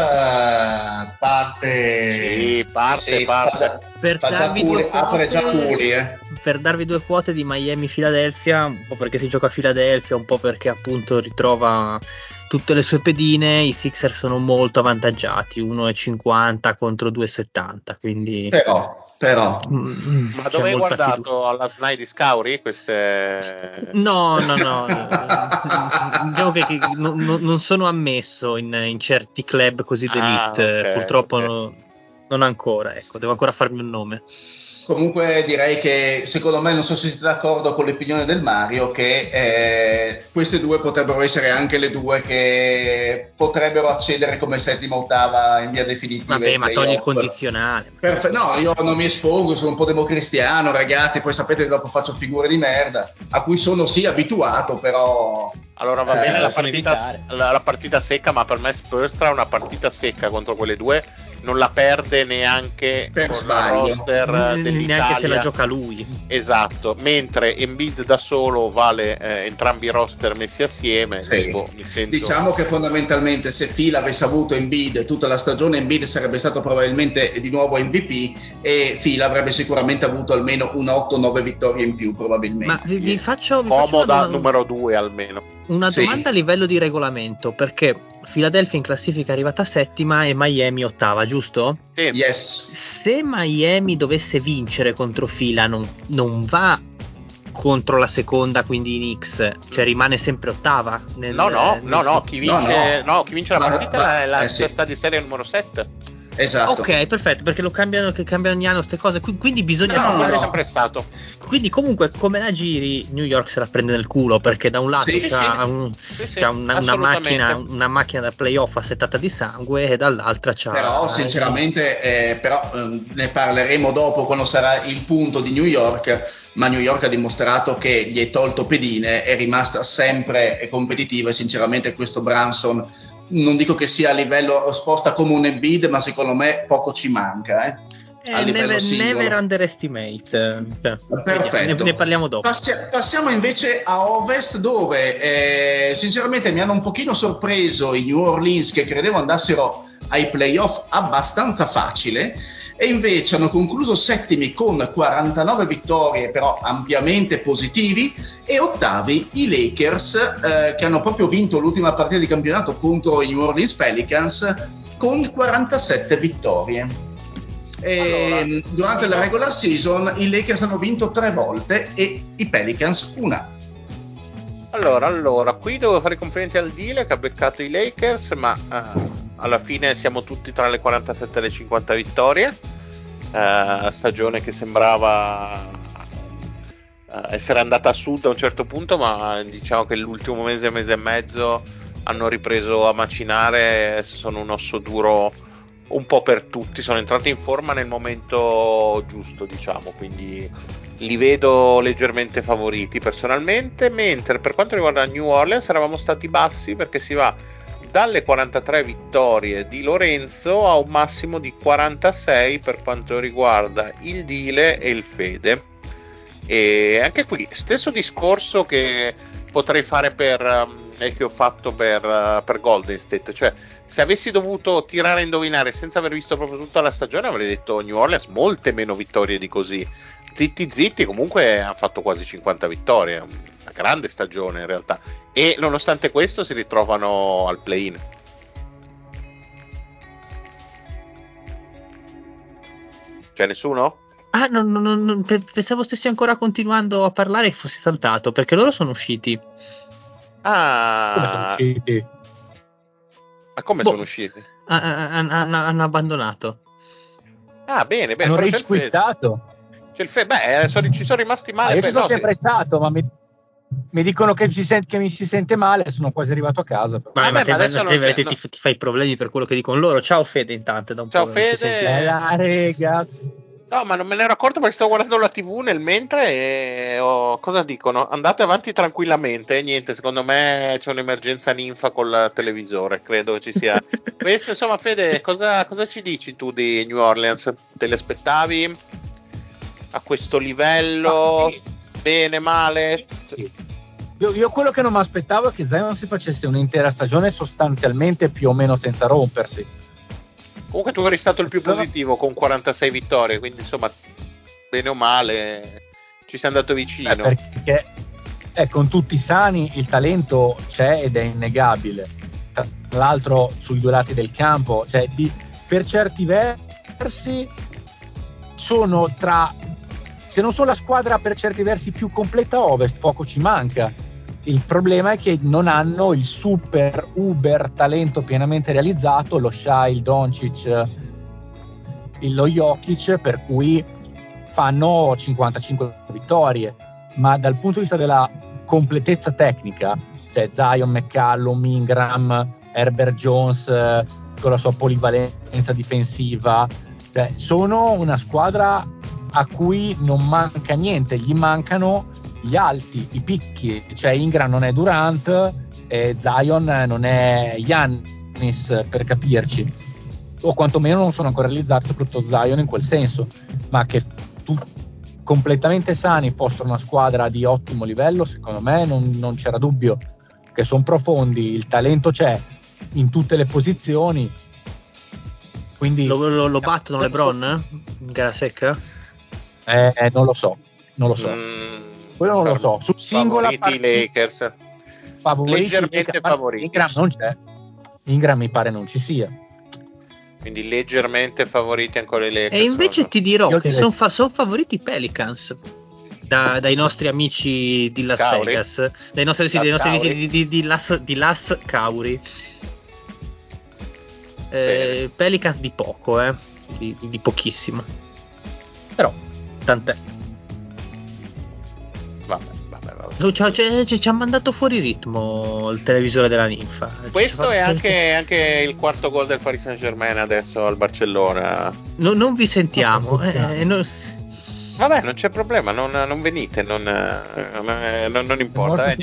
parte. Sì, parte. Apre già culi, Per darvi 2 quote di Miami-Philadelphia, un po' perché si gioca a Philadelphia, un po' perché appunto ritrova tutte le sue pedine. I Sixers sono molto avvantaggiati, 1,50 contro 2,70, quindi però ma dove hai guardato? Alla SNAI di Scauri? No, diciamo che non sono ammesso in certi club così d'elite, okay, purtroppo okay. Non ancora, ecco, devo ancora farmi un nome. Comunque direi che secondo me, non so se siete d'accordo con l'opinione del Mario, che queste due potrebbero essere anche le due che potrebbero accedere come settima ottava in via definitiva. Vabbè, ma togli il condizionale. No, io non mi espongo, sono un po' democristiano, ragazzi, poi sapete che dopo faccio figure di merda, a cui sono sì abituato, però... Allora va bene la partita secca, ma per me Spurstra una partita secca contro quelle due non la perde neanche per con sbaglio, il roster dell'Italia, neanche se la gioca lui. Esatto, mentre Embiid da solo vale entrambi i roster messi assieme. Sì. Mi sento... Diciamo che fondamentalmente se Phil avesse avuto Embiid tutta la stagione, Embiid sarebbe stato probabilmente di nuovo MVP e Phil avrebbe sicuramente avuto almeno un 8-9 vittorie in più probabilmente. Ma vi faccio comoda numero 2 almeno. Una domanda a livello di regolamento, perché Philadelphia in classifica è arrivata settima e Miami ottava, giusto? Sì. Yes. Se Miami dovesse vincere contro Phila, non va contro la seconda, quindi in Knicks, cioè rimane sempre ottava? Chi vince la partita è la testa di serie numero 7. Esatto. Ok, perfetto, perché cambiano ogni anno queste cose, quindi bisogna è sempre stato. Quindi comunque come la giri New York se la prende nel culo, perché da un lato c'ha una macchina da playoff assettata di sangue e dall'altra c'ha... Però sinceramente ne parleremo dopo quando sarà il punto di New York, ma New York ha dimostrato che gli è tolto pedine, è rimasta sempre competitiva e sinceramente questo Brunson non dico che sia a livello sposta come un Embiid, ma secondo me poco ci manca a livello singolo. Never underestimate. Perfetto. Ne parliamo dopo. Passiamo invece a Ovest, dove sinceramente mi hanno un pochino sorpreso i New Orleans, che credevo andassero ai playoff abbastanza facile, e invece hanno concluso settimi con 49 vittorie, però ampiamente positivi, e ottavi i Lakers, che hanno proprio vinto l'ultima partita di campionato contro i New Orleans Pelicans con 47 vittorie. Durante la regular season i Lakers hanno vinto 3 volte e i Pelicans una. Allora, qui devo fare i complimenti al Dile che ha beccato i Lakers, ma alla fine siamo tutti tra le 47 e le 50 vittorie, stagione che sembrava essere andata a sud a un certo punto, ma diciamo che l'ultimo mese e mezzo hanno ripreso a macinare, sono un osso duro un po' per tutti, sono entrati in forma nel momento giusto, diciamo, quindi li vedo leggermente favoriti personalmente, mentre per quanto riguarda New Orleans eravamo stati bassi perché si va dalle 43 vittorie di Lorenzo a un massimo di 46 per quanto riguarda il Dile e il Fede. E anche qui stesso discorso che potrei fare e che ho fatto per Golden State, cioè se avessi dovuto tirare a indovinare senza aver visto proprio tutta la stagione avrei detto New Orleans molte meno vittorie di così. Zitti comunque hanno fatto quasi 50 vittorie, una grande stagione in realtà, e nonostante questo si ritrovano al play-in. C'è nessuno? Ah, pensavo stessi ancora continuando a parlare e fossi saltato, perché loro sono usciti. Come sono usciti? Ma come sono usciti? Hanno abbandonato. Ah, bene, Hanno però c'è il Fede. quittato. C'è il Fede. Ci sono rimasti male. Io ci sono sempre stato, ma mi dicono che mi si sente male, sono quasi arrivato a casa. Ti fai problemi per quello che dicono loro. Ciao Fede, intanto da un ciao po' Fede. Ragazzi. No, ma non me ne ero accorto perché stavo guardando la TV nel mentre e cosa dicono? Andate avanti tranquillamente. Niente, secondo me c'è un'emergenza ninfa col televisore, credo ci sia. Questo, insomma, Fede, cosa ci dici tu di New Orleans? Te le aspettavi a questo livello? Sì. Bene, male? Sì. Io quello che non mi aspettavo è che Zion si facesse un'intera stagione sostanzialmente più o meno senza rompersi. Comunque tu eri stato il più positivo con 46 vittorie, quindi insomma, bene o male, ci sei andato vicino. Perché con tutti sani il talento c'è ed è innegabile. Tra l'altro sui due lati del campo, cioè per certi versi sono se non sono la squadra per certi versi più completa a Ovest, poco ci manca. Il problema è che non hanno il super uber talento pienamente realizzato, lo Shai, il Doncic, lo Jokic, per cui fanno 55 vittorie, ma dal punto di vista della completezza tecnica, cioè Zion, McCallum, Ingram, Herbert Jones con la sua polivalenza difensiva, cioè sono una squadra a cui non manca niente, gli mancano gli alti, i picchi, cioè Ingram non è Durant e Zion non è Giannis, per capirci, o quantomeno non sono ancora realizzati, soprattutto Zion in quel senso, ma che completamente sani fossero una squadra di ottimo livello, secondo me non c'era dubbio, che sono profondi, il talento c'è in tutte le posizioni, quindi lo battono LeBron in gara secca? Non lo so quello non lo so, su singola partita Lakers leggermente favoriti. Ingram non c'è, Ingram mi pare non ci sia, quindi leggermente favoriti ancora i Lakers. E invece ti dirò che sono favoriti i Pelicans dai nostri amici di Las Scauri? Vegas, dai nostri amici di Las Cauri. Pelicans di poco, di pochissimo, però tant'è. Vabbè. Ci ha mandato fuori ritmo il televisore della ninfa. Questo è anche il quarto gol del Paris Saint-Germain adesso al Barcellona. Non vi sentiamo. Vabbè, non c'è problema, non venite, non importa.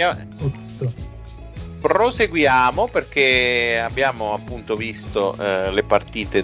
Proseguiamo perché abbiamo appunto visto le partite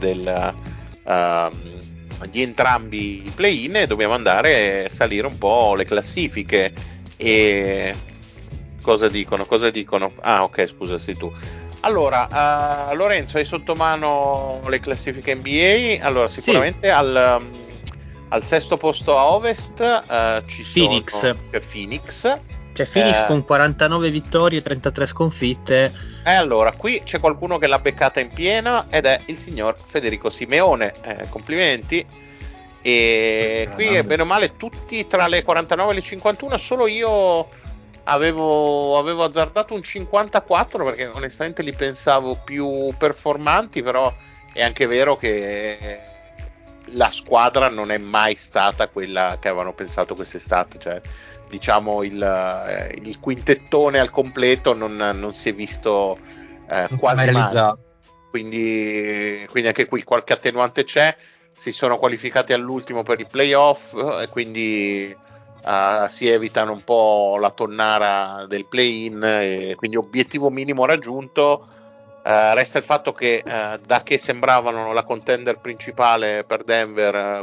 di entrambi i play-in e dobbiamo andare a salire un po' le classifiche. E cosa dicono? Ah, ok, scusa, sei tu. Allora, Lorenzo, hai sotto mano le classifiche NBA. Allora, sicuramente sì. Al sesto posto a Ovest c'è Phoenix. C'è Phoenix con 49 vittorie e 33 sconfitte. Allora, qui c'è qualcuno che l'ha beccata in piena ed è il signor Federico Simeone. Complimenti. E qui bene o male tutti tra le 49 e le 51, solo io avevo azzardato un 54 perché onestamente li pensavo più performanti, però è anche vero che la squadra non è mai stata quella che avevano pensato quest'estate, cioè diciamo il quintettone al completo non si è visto quasi mai, quindi anche qui qualche attenuante c'è. Si sono qualificati all'ultimo per i playoff e quindi si evitano un po' la tonnara del play-in, e quindi obiettivo minimo raggiunto. Resta il fatto che da che sembravano la contender principale per Denver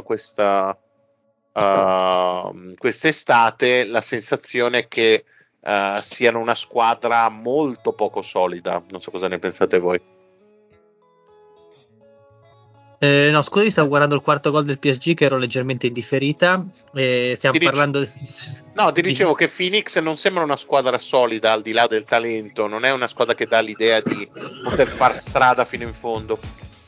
quest'estate, la sensazione è che siano una squadra molto poco solida. Non so cosa ne pensate voi. No, scusi, stavo guardando il quarto gol del PSG che ero leggermente indifferita. Stiamo parlando. No, ti dicevo che Phoenix non sembra una squadra solida al di là del talento, non è una squadra che dà l'idea di poter far strada fino in fondo.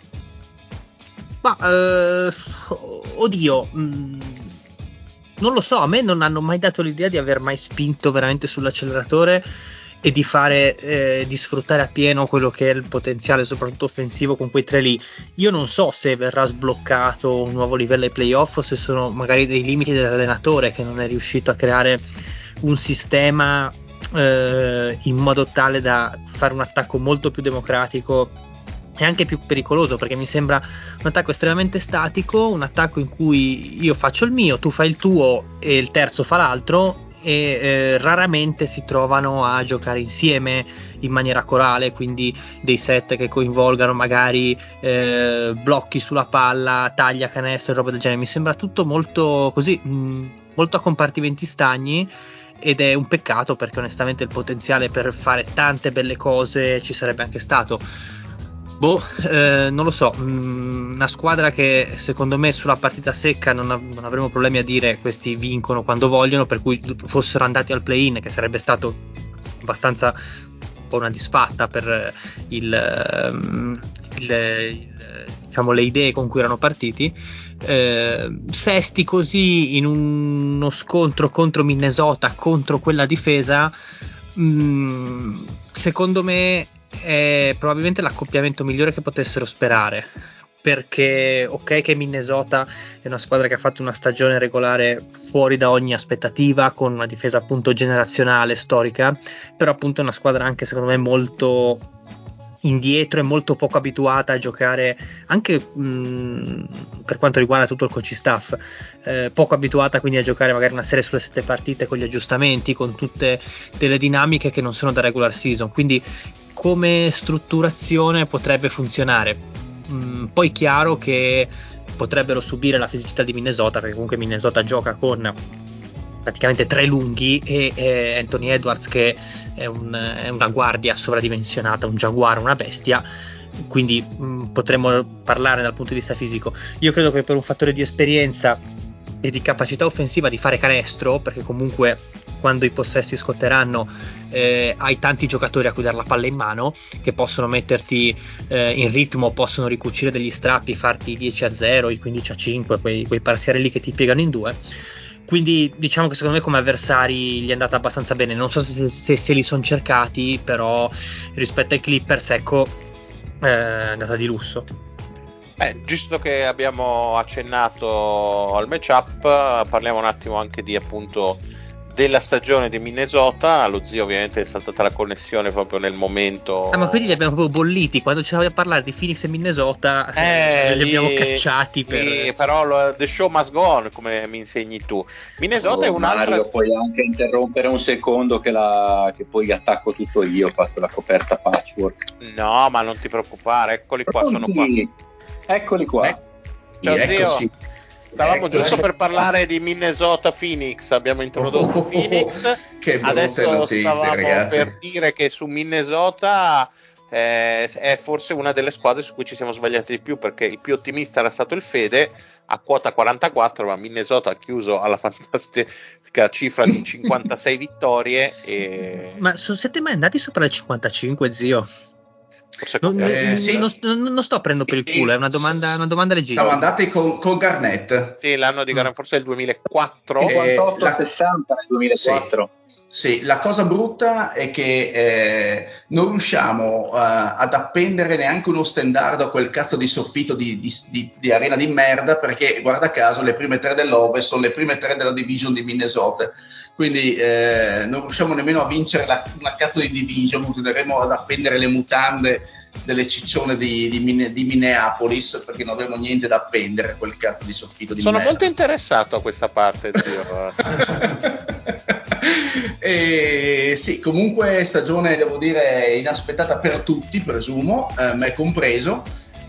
Ma oddio, non lo so, a me non hanno mai dato l'idea di aver mai spinto veramente sull'acceleratore e di fare di sfruttare appieno quello che è il potenziale soprattutto offensivo con quei tre lì. Io non so se verrà sbloccato un nuovo livello ai playoff o se sono magari dei limiti dell'allenatore che non è riuscito a creare un sistema in modo tale da fare un attacco molto più democratico e anche più pericoloso, perché mi sembra un attacco estremamente statico, un attacco in cui io faccio il mio, tu fai il tuo e il terzo fa l'altro, e raramente si trovano a giocare insieme in maniera corale, quindi dei set che coinvolgano magari blocchi sulla palla, taglia canestro e roba del genere. Mi sembra tutto molto così, molto a compartimenti stagni, ed è un peccato perché onestamente il potenziale per fare tante belle cose ci sarebbe anche stato. Non lo so, una squadra che secondo me sulla partita secca non avremo problemi a dire questi vincono quando vogliono, per cui fossero andati al play-in, che sarebbe stato abbastanza un po' una disfatta per diciamo le idee con cui erano partiti. Sesti così in uno scontro contro Minnesota, contro quella difesa, secondo me è probabilmente l'accoppiamento migliore che potessero sperare, perché ok che Minnesota è una squadra che ha fatto una stagione regolare fuori da ogni aspettativa, con una difesa appunto generazionale, storica, però appunto è una squadra anche secondo me molto indietro e molto poco abituata a giocare anche per quanto riguarda tutto il coaching staff, poco abituata quindi a giocare magari una serie sulle 7 partite con gli aggiustamenti, con tutte delle dinamiche che non sono da regular season, quindi come strutturazione potrebbe funzionare. Poi chiaro che potrebbero subire la fisicità di Minnesota, perché comunque Minnesota gioca con praticamente tre lunghi e Anthony Edwards che è una guardia sovradimensionata, un giaguaro, una bestia, quindi potremmo parlare dal punto di vista fisico. Io credo che per un fattore di esperienza e di capacità offensiva di fare canestro, perché comunque quando i possessi scotteranno hai tanti giocatori a cui dare la palla in mano, che possono metterti in ritmo, possono ricucire degli strappi, farti 10-0, i 15-5, quei parziali lì che ti piegano in due. Quindi diciamo che secondo me come avversari gli è andata abbastanza bene. Non so se li sono cercati, però rispetto ai Clippers, ecco, è andata di lusso. Giusto che abbiamo accennato al matchup, parliamo un attimo anche di appunto della stagione di Minnesota. Lo zio ovviamente è saltata la connessione proprio nel momento. Ma quindi li abbiamo proprio bolliti quando c'era da parlare di Phoenix e Minnesota, li abbiamo cacciati però the show must go on, come mi insegni tu. Minnesota è un'altra. Mario, puoi anche interrompere un secondo che poi attacco tutto io, faccio la coperta patchwork. No, ma non ti preoccupare, eccoli qua, sono qua. Eccoli qua. Ciao Eccoci. zio. Stavamo giusto per parlare di Minnesota Phoenix, abbiamo introdotto Phoenix, che adesso notizie, stavamo ragazzi. per dire che su Minnesota è forse una delle squadre su cui ci siamo sbagliati di più, perché il più ottimista era stato il Fede a quota 44, ma Minnesota ha chiuso alla fantastica cifra di 56 vittorie. Ma siete mai andati sopra le 55, zio? Sì. Non sto prendendo per il culo, è una domanda legittima. Siamo andati con Garnett. Sì, l'anno di gara forse è il 2004. 58-60 nel 2004. Sì, la cosa brutta è che non riusciamo ad appendere neanche uno stendardo a quel cazzo di soffitto di arena di merda, perché guarda caso le prime 3 dell'Ovest sono le prime 3 della division di Minnesota, quindi non riusciamo nemmeno a vincere una cazzo di division, continueremo ad appendere le mutande delle ciccione di Minneapolis, perché non abbiamo niente da appendere a quel cazzo di soffitto di Sono merda. molto interessato a questa parte, zio. E sì, comunque stagione devo dire inaspettata per tutti, presumo, me compreso.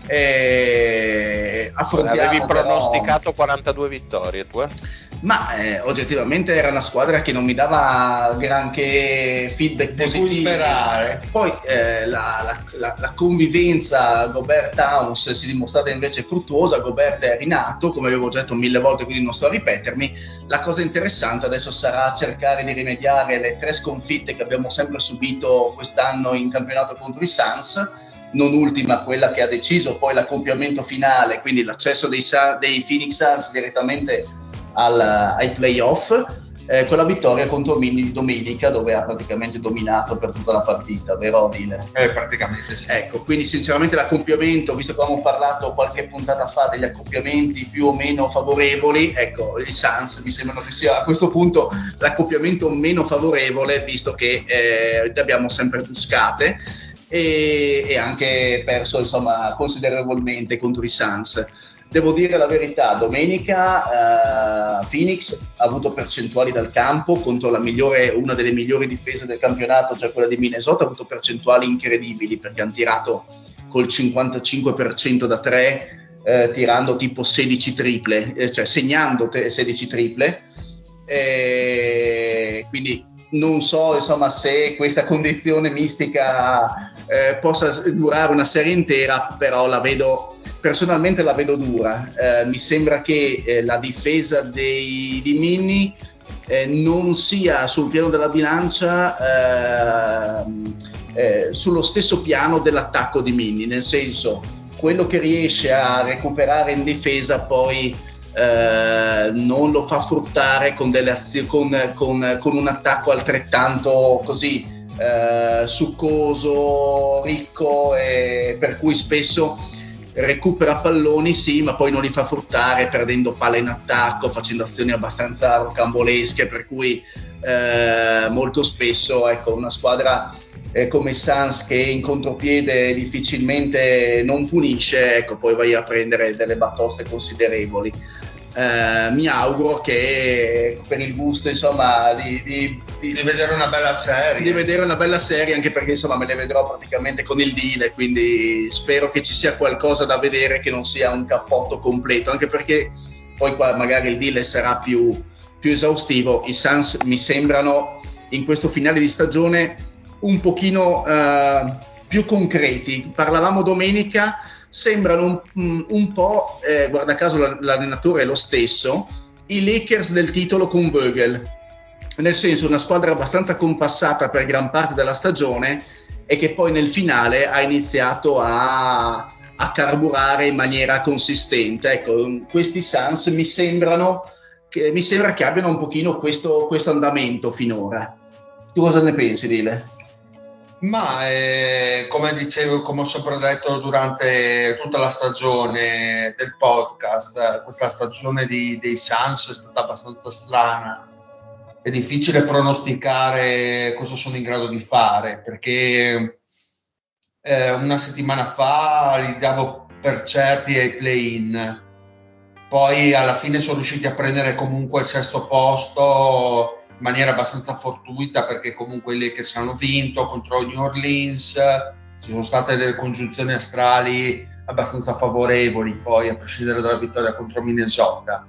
Affrontiamo Avevi pronosticato però, 42 vittorie, tu? ma oggettivamente era una squadra che non mi dava granché feedback Di cui positivi. sperare. Poi la convivenza Gobert-Towns si è dimostrata invece fruttuosa. Gobert è rinato, come avevo già detto 1000 volte, quindi non sto a ripetermi. La cosa interessante adesso sarà cercare di rimediare le 3 sconfitte che abbiamo sempre subito quest'anno in campionato contro i Suns, non ultima quella che ha deciso poi l'accoppiamento finale, quindi l'accesso dei Phoenix Suns direttamente ai playoff, con la vittoria contro Mini di domenica, dove ha praticamente dominato per tutta la partita, vero Odile? Praticamente sì. Ecco, quindi sinceramente l'accoppiamento, visto che avevamo parlato qualche puntata fa degli accoppiamenti più o meno favorevoli, ecco, i Suns mi sembrano che sia a questo punto l'accoppiamento meno favorevole, visto che le abbiamo sempre buscate e anche perso insomma considerevolmente contro i Suns. Devo dire la verità, domenica Phoenix ha avuto percentuali dal campo contro una delle migliori difese del campionato, cioè quella di Minnesota, ha avuto percentuali incredibili, perché hanno tirato col 55% da 3, tirando tipo 16 triple, cioè segnando 16 triple, quindi non so insomma se questa condizione mistica possa durare una serie intera, però personalmente la vedo dura. Mi sembra che la difesa di Minnie non sia sul piano della bilancia sullo stesso piano dell'attacco di Minnie, nel senso, quello che riesce a recuperare in difesa poi non lo fa fruttare con delle azioni, con un attacco altrettanto così succoso, ricco, e per cui spesso recupera palloni sì, ma poi non li fa fruttare, perdendo palla in attacco, facendo azioni abbastanza rocambolesche, per cui molto spesso ecco, una squadra come Suns, che in contropiede difficilmente non punisce, ecco, poi vai a prendere delle batoste considerevoli. Mi auguro che per il gusto insomma di vedere una bella serie, di vedere una bella serie, anche perché insomma me le vedrò praticamente con il deal, quindi spero che ci sia qualcosa da vedere, che non sia un cappotto completo, anche perché poi qua magari il deal sarà più esaustivo. I Suns mi sembrano in questo finale di stagione un pochino più concreti. Parlavamo domenica, sembrano un po', guarda caso l'allenatore è lo stesso, i Lakers del titolo con Vogel, nel senso una squadra abbastanza compassata per gran parte della stagione e che poi nel finale ha iniziato a carburare in maniera consistente. Ecco, questi Suns mi sembra che abbiano un pochino questo andamento finora. Tu cosa ne pensi, Dile? Ma come dicevo, come ho sempre detto durante tutta la stagione del podcast, questa stagione dei Suns è stata abbastanza strana. È difficile pronosticare cosa sono in grado di fare, perché una settimana fa li davo per certi ai play-in, poi alla fine sono riusciti a prendere comunque il 6° posto in maniera abbastanza fortuita, perché comunque i Lakers hanno vinto contro New Orleans, ci sono state delle congiunzioni astrali abbastanza favorevoli poi, a prescindere dalla vittoria contro Minnesota.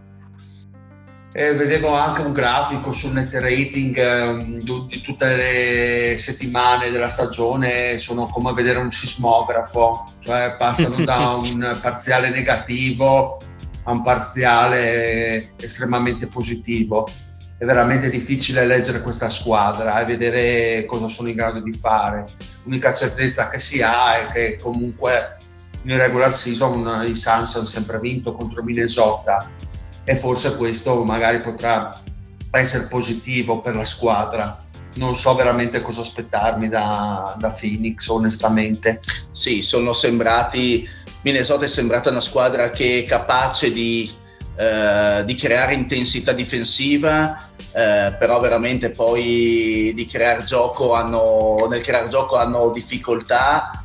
Vedevo anche un grafico sul net rating di tutte le settimane della stagione, sono come a vedere un sismografo, cioè passano da un parziale negativo a un parziale estremamente positivo. È veramente difficile leggere questa squadra e vedere cosa sono in grado di fare. L'unica certezza che si ha è che comunque in regular season i Suns hanno sempre vinto contro Minnesota, e forse questo magari potrà essere positivo per la squadra. non so veramente cosa aspettarmi da Phoenix, onestamente. Sì, Minnesota è sembrata una squadra che è capace di creare intensità difensiva, però veramente poi nel creare gioco hanno difficoltà,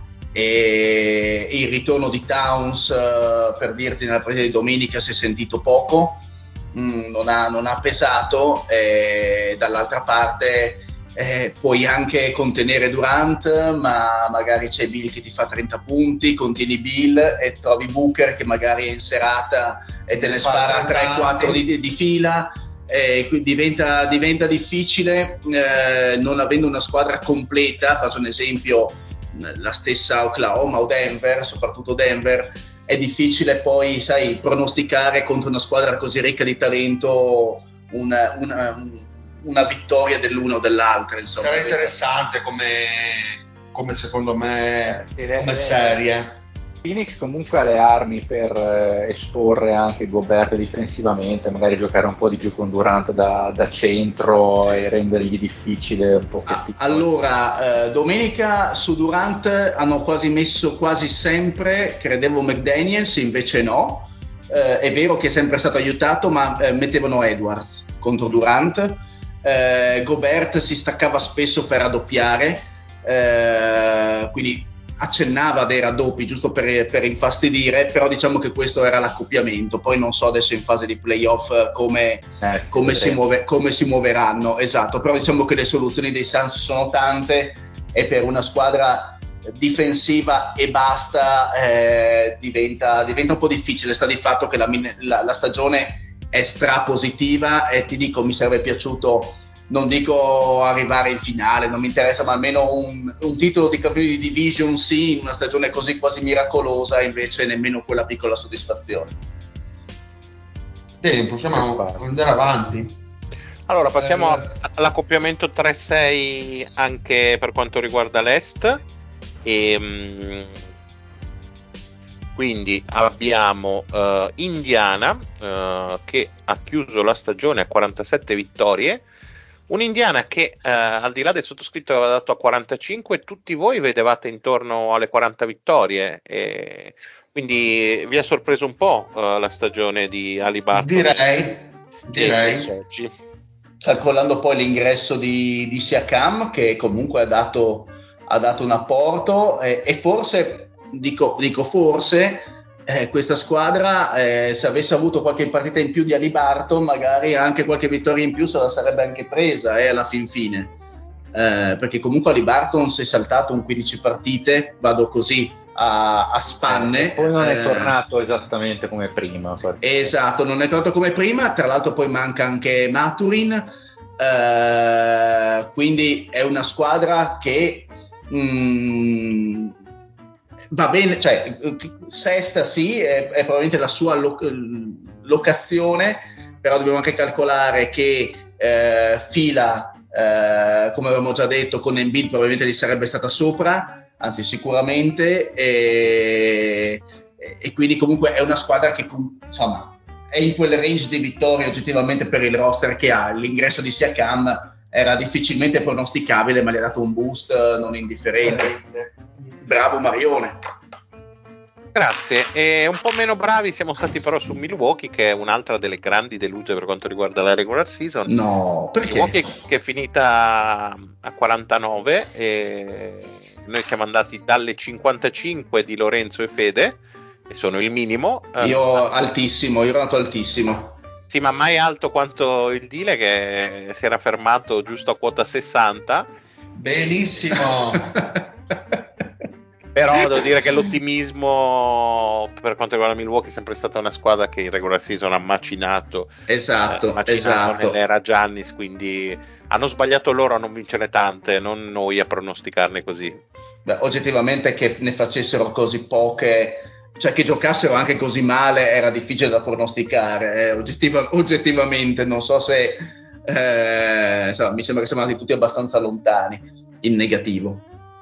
e il ritorno di Towns, per dirti, nella partita di domenica si è sentito poco, non ha pesato, e dall'altra parte puoi anche contenere Durant, ma magari c'è Bill che ti fa 30 punti, contieni Bill e trovi Booker che magari è in serata e te ne spara 3-4 di fila, quindi diventa difficile, non avendo una squadra completa. Faccio un esempio: la stessa Oklahoma o Denver, soprattutto Denver, è difficile poi, sai, pronosticare contro una squadra così ricca di talento una vittoria dell'una o dell'altra, insomma. Sarà interessante come secondo me come serie. Phoenix comunque ha le armi per esporre anche Gobert difensivamente, magari giocare un po' di più con Durant da centro e rendergli difficile un po'. Allora, domenica su Durant hanno quasi messo, quasi sempre, credevo, McDaniels, invece no. È vero che è sempre stato aiutato, ma mettevano Edwards contro Durant. Gobert si staccava spesso per raddoppiare, quindi accennava a dei raddoppi giusto per infastidire, però diciamo che questo era l'accoppiamento. Poi non so adesso in fase di playoff come si muoveranno, esatto, però diciamo che le soluzioni dei Suns sono tante, e per una squadra difensiva e basta diventa un po' difficile. Sta di fatto che la stagione è strapositiva, e ti dico, mi sarebbe piaciuto, non dico arrivare in finale, non mi interessa, ma almeno un titolo di campione di Division, sì, in una stagione così quasi miracolosa. Invece nemmeno quella piccola soddisfazione. Bene, possiamo andare avanti. Allora passiamo all'accoppiamento 3-6 anche per quanto riguarda l'Est, quindi abbiamo Indiana che ha chiuso la stagione a 47 vittorie, un'Indiana che al di là del sottoscritto aveva dato a 45, tutti voi vedevate intorno alle 40 vittorie, e quindi vi ha sorpreso un po' la stagione di Haliburton? Direi. Soci. Calcolando poi l'ingresso di Siakam, che comunque ha dato un apporto, e forse dico forse questa squadra, se avesse avuto qualche partita in più di Haliburton, magari anche qualche vittoria in più se la sarebbe anche presa alla fin fine, perché comunque Haliburton si è saltato un 15 partite, vado così a spanne, e poi non è tornato esattamente come prima. Esatto, non è tornato come prima, tra l'altro poi manca anche Maturin, quindi è una squadra che va bene, cioè sesta sì, è probabilmente la sua locazione, però dobbiamo anche calcolare che fila, come avevamo già detto, con Embiid probabilmente gli sarebbe stata sopra, anzi sicuramente, e quindi comunque è una squadra che insomma è in quel range di vittorie oggettivamente per il roster che ha. L'ingresso di Siakam era difficilmente pronosticabile, ma gli ha dato un boost non indifferente. Bravo Marione. Grazie. E un po' meno bravi siamo stati però su Milwaukee, che è un'altra delle grandi deluse per quanto riguarda la regular season. No, perché? Milwaukee che è finita a 49, e noi siamo andati dalle 55 di Lorenzo e Fede, e sono il minimo. Io ero nato altissimo. Sì, ma mai alto quanto il Dile, che si era fermato giusto a quota 60. Benissimo. Però devo dire che l'ottimismo per quanto riguarda Milwaukee è sempre stata una squadra che in regular season ha macinato. Esatto. Nell'era Giannis, quindi hanno sbagliato loro a non vincere tante, non noi a pronosticarne così. Beh, oggettivamente che ne facessero così poche, cioè che giocassero anche così male, era difficile da pronosticare, oggettivamente. Non so se insomma, mi sembra che siamo andati tutti abbastanza lontani in negativo.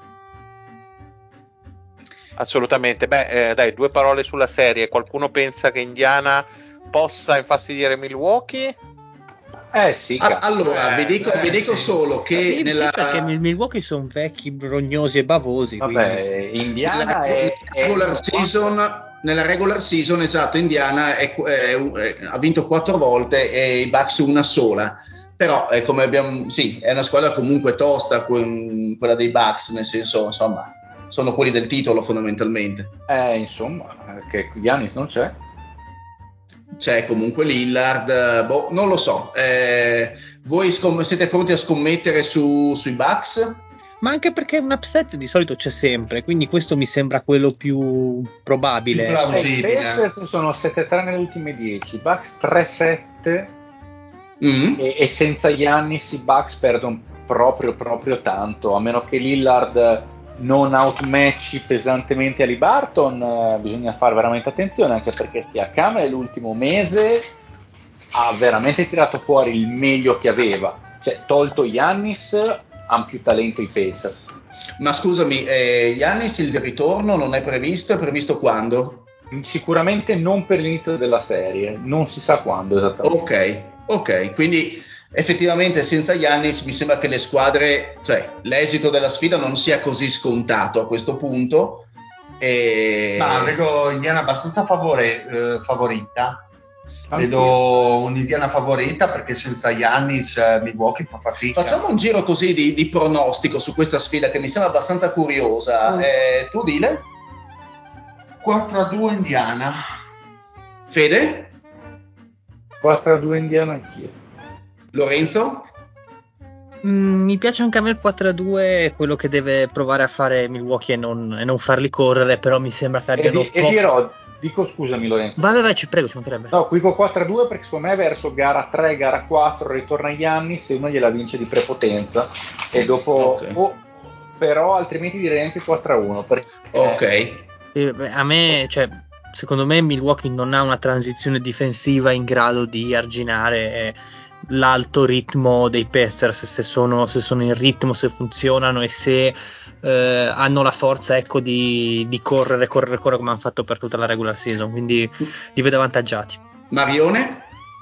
Assolutamente. Beh, dai, 2 parole sulla serie. Qualcuno pensa che Indiana possa infastidire Milwaukee? Sì, allora vi dico sì. solo che nella, perché i Milwaukee sono vecchi, rognosi e bavosi. vabbè, Indiana nella regular season, esatto, Indiana ha vinto 4 volte e i Bucks una sola. Però come abbiamo, sì, è una squadra comunque tosta, quella dei Bucks, nel senso, insomma, sono quelli del titolo fondamentalmente. insomma, che Giannis non c'è. C'è comunque Lillard, non lo so. Voi siete pronti a scommettere sui Bucks? Ma anche perché un upset di solito c'è sempre, quindi questo mi sembra quello più probabile. Più plausibile. I Pacers sono 7-3 nelle ultime 10, Bucks 3-7 e senza Giannis i Bucks perdono proprio tanto, a meno che Lillard non outmatchi pesantemente Ali Barton. Bisogna fare veramente attenzione, anche perché Siakam nell'ultimo mese ha veramente tirato fuori il meglio che aveva, cioè tolto Giannis hanno più talento i Pacers. Ma scusami, Giannis il ritorno non è previsto? È previsto quando? Sicuramente non per l'inizio della serie, non si sa quando esattamente. Ok, quindi effettivamente senza Giannis mi sembra che le squadre, cioè l'esito della sfida non sia così scontato a questo punto. Ma vedo Indiana abbastanza favorita. Anch'io. Vedo un'Indiana favorita perché senza Giannis Milwaukee fa fatica. Facciamo un giro così di pronostico su questa sfida che mi sembra abbastanza curiosa. Tu dile? 4-2 Indiana. Fede? 4-2 Indiana anch'io. Lorenzo? Mi piace anche a me il 4-2, quello che deve provare a fare Milwaukee e non farli correre, però mi sembra che abbiano E dirò, dico scusami Lorenzo. Vai, ci prego, ci mancherebbe. No, qui con 4-2 perché secondo me verso gara 3, gara 4 ritorna Giannis e uno gliela vince di prepotenza e dopo però altrimenti direi anche 4-1 perché Ok. A me, cioè, secondo me Milwaukee non ha una transizione difensiva in grado di arginare l'alto ritmo dei Pacers, se sono in ritmo, se funzionano e se hanno la forza, ecco, di correre come hanno fatto per tutta la regular season, quindi li vedo avvantaggiati. Marione?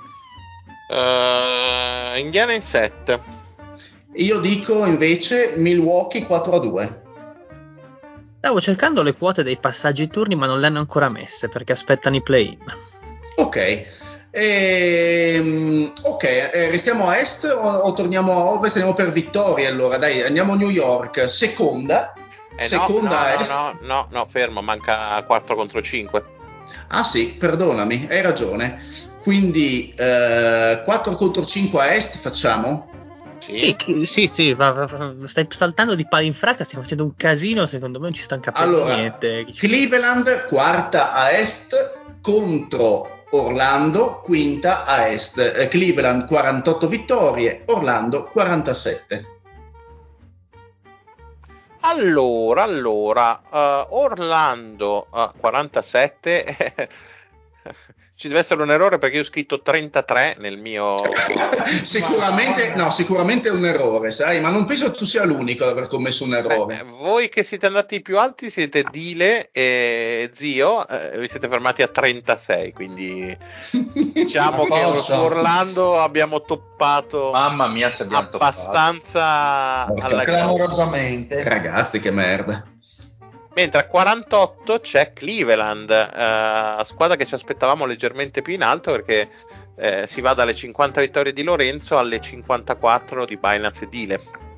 Indiana in 7. Io dico invece Milwaukee 4-2. Stavo cercando le quote dei passaggi turni, ma non le hanno ancora messe perché aspettano i play-in. Ok. Restiamo a est o torniamo a ovest? Andiamo per vittorie allora, dai, andiamo a New York, seconda a est. No, fermo, manca 4 contro 5. Ah sì, perdonami, hai ragione. Quindi 4 contro 5 a est facciamo? Sì, stai saltando di palo in fracca, stiamo facendo un casino, secondo me non ci stanno capendo Allora, niente. Cleveland quarta a est contro Orlando quinta a est. Cleveland 48 vittorie, Orlando 47. Allora, Orlando 47. Ci deve essere un errore perché io ho scritto 33 nel mio. Sicuramente è un errore, sai, ma non penso tu sia l'unico ad aver commesso un errore. Voi che siete andati più alti siete Dile e Zio, vi siete fermati a 36, quindi diciamo che su Orlando abbiamo toppato. Mamma mia, se abbiamo abbastanza clamorosamente. Ragazzi, che merda. Mentre a 48 c'è Cleveland, squadra che ci aspettavamo leggermente più in alto perché si va dalle 50 vittorie di Lorenzo alle 54 di Binance e Dile.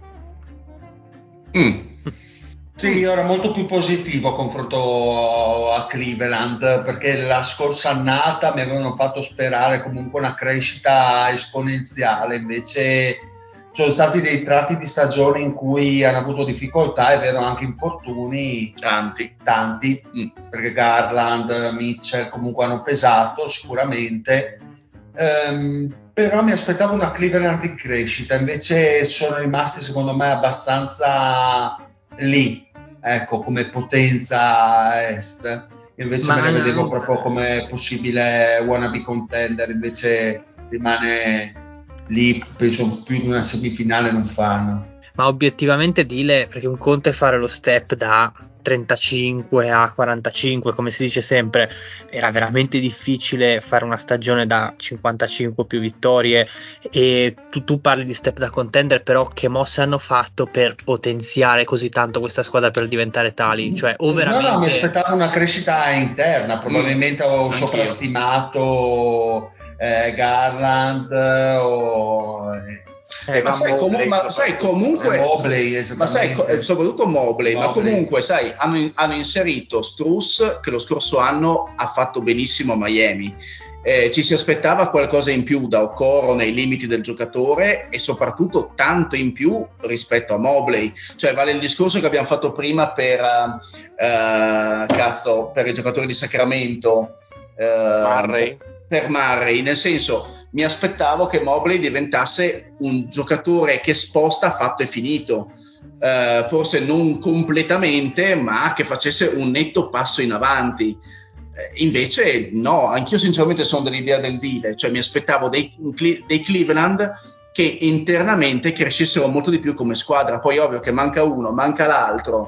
Sì, io ero molto più positivo confronto a Cleveland perché la scorsa annata mi avevano fatto sperare comunque una crescita esponenziale, invece sono stati dei tratti di stagione in cui hanno avuto difficoltà, è vero, anche infortuni, tanti, perché Garland, Mitchell comunque hanno pesato sicuramente, però mi aspettavo una Cleveland in crescita, invece sono rimasti secondo me abbastanza lì, ecco, come potenza est. Invece me ne vedevo proprio come possibile wannabe contender, invece rimane lì, penso più di una semifinale non fanno. Ma obiettivamente Dile, perché un conto è fare lo step da 35 a 45, come si dice sempre, era veramente difficile fare una stagione da 55 più vittorie. E tu parli di step da contender, però che mosse hanno fatto per potenziare così tanto questa squadra per diventare tali? Cioè, o veramente... No, mi aspettavo una crescita interna, probabilmente ho Anch'io. sovrastimato Garland comunque Mobley, ma sai, soprattutto Mobley, ma comunque sai, hanno inserito Strus, che lo scorso anno ha fatto benissimo a Miami. Ci si aspettava qualcosa in più da Okoro nei limiti del giocatore, e soprattutto tanto in più rispetto a Mobley. Cioè vale il discorso che abbiamo fatto prima per i giocatori di Sacramento, Murray. per Murray, nel senso, mi aspettavo che Mobley diventasse un giocatore che sposta fatto e finito, forse non completamente, ma che facesse un netto passo in avanti. Invece no, anch'io sinceramente sono dell'idea del deal, cioè mi aspettavo dei Cleveland che internamente crescessero molto di più come squadra. Poi ovvio che manca uno, manca l'altro,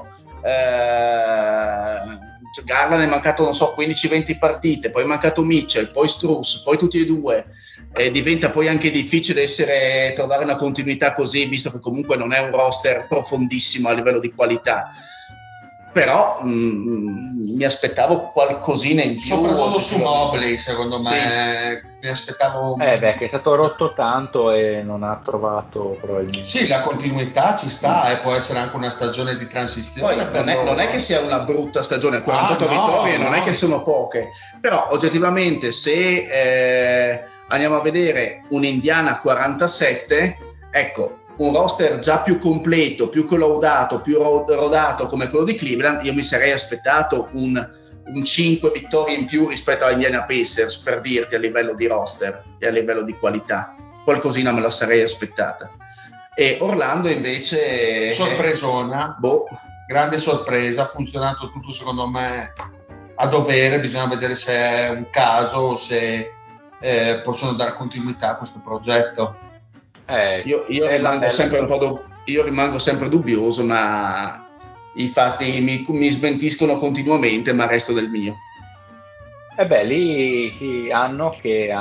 Garland è mancato non so 15-20 partite, poi è mancato Mitchell, poi Strus, poi tutti e due, diventa poi anche difficile trovare una continuità così, visto che comunque non è un roster profondissimo a livello di qualità. Però mi aspettavo qualcosina in più, soprattutto su Mobley, secondo me. Sì. Mi aspettavo che è stato rotto tanto e non ha trovato probabilmente. Sì, la continuità ci sta, può essere anche una stagione di transizione. Poi non è che sia una brutta stagione, 48 vittorie non è che sono poche, però oggettivamente se andiamo a vedere un'Indiana 47, ecco, un roster già più completo, più collaudato, più rodato come quello di Cleveland, io mi sarei aspettato un 5 vittorie in più rispetto a Indiana Pacers, per dirti, a livello di roster e a livello di qualità. Qualcosina me la sarei aspettata. E Orlando invece... sorpresona, grande sorpresa, ha funzionato tutto secondo me a dovere, bisogna vedere se è un caso o se possono dare continuità a questo progetto. Io rimango sempre dubbioso, ma i fatti mi smentiscono continuamente, ma resto del mio. Lì hanno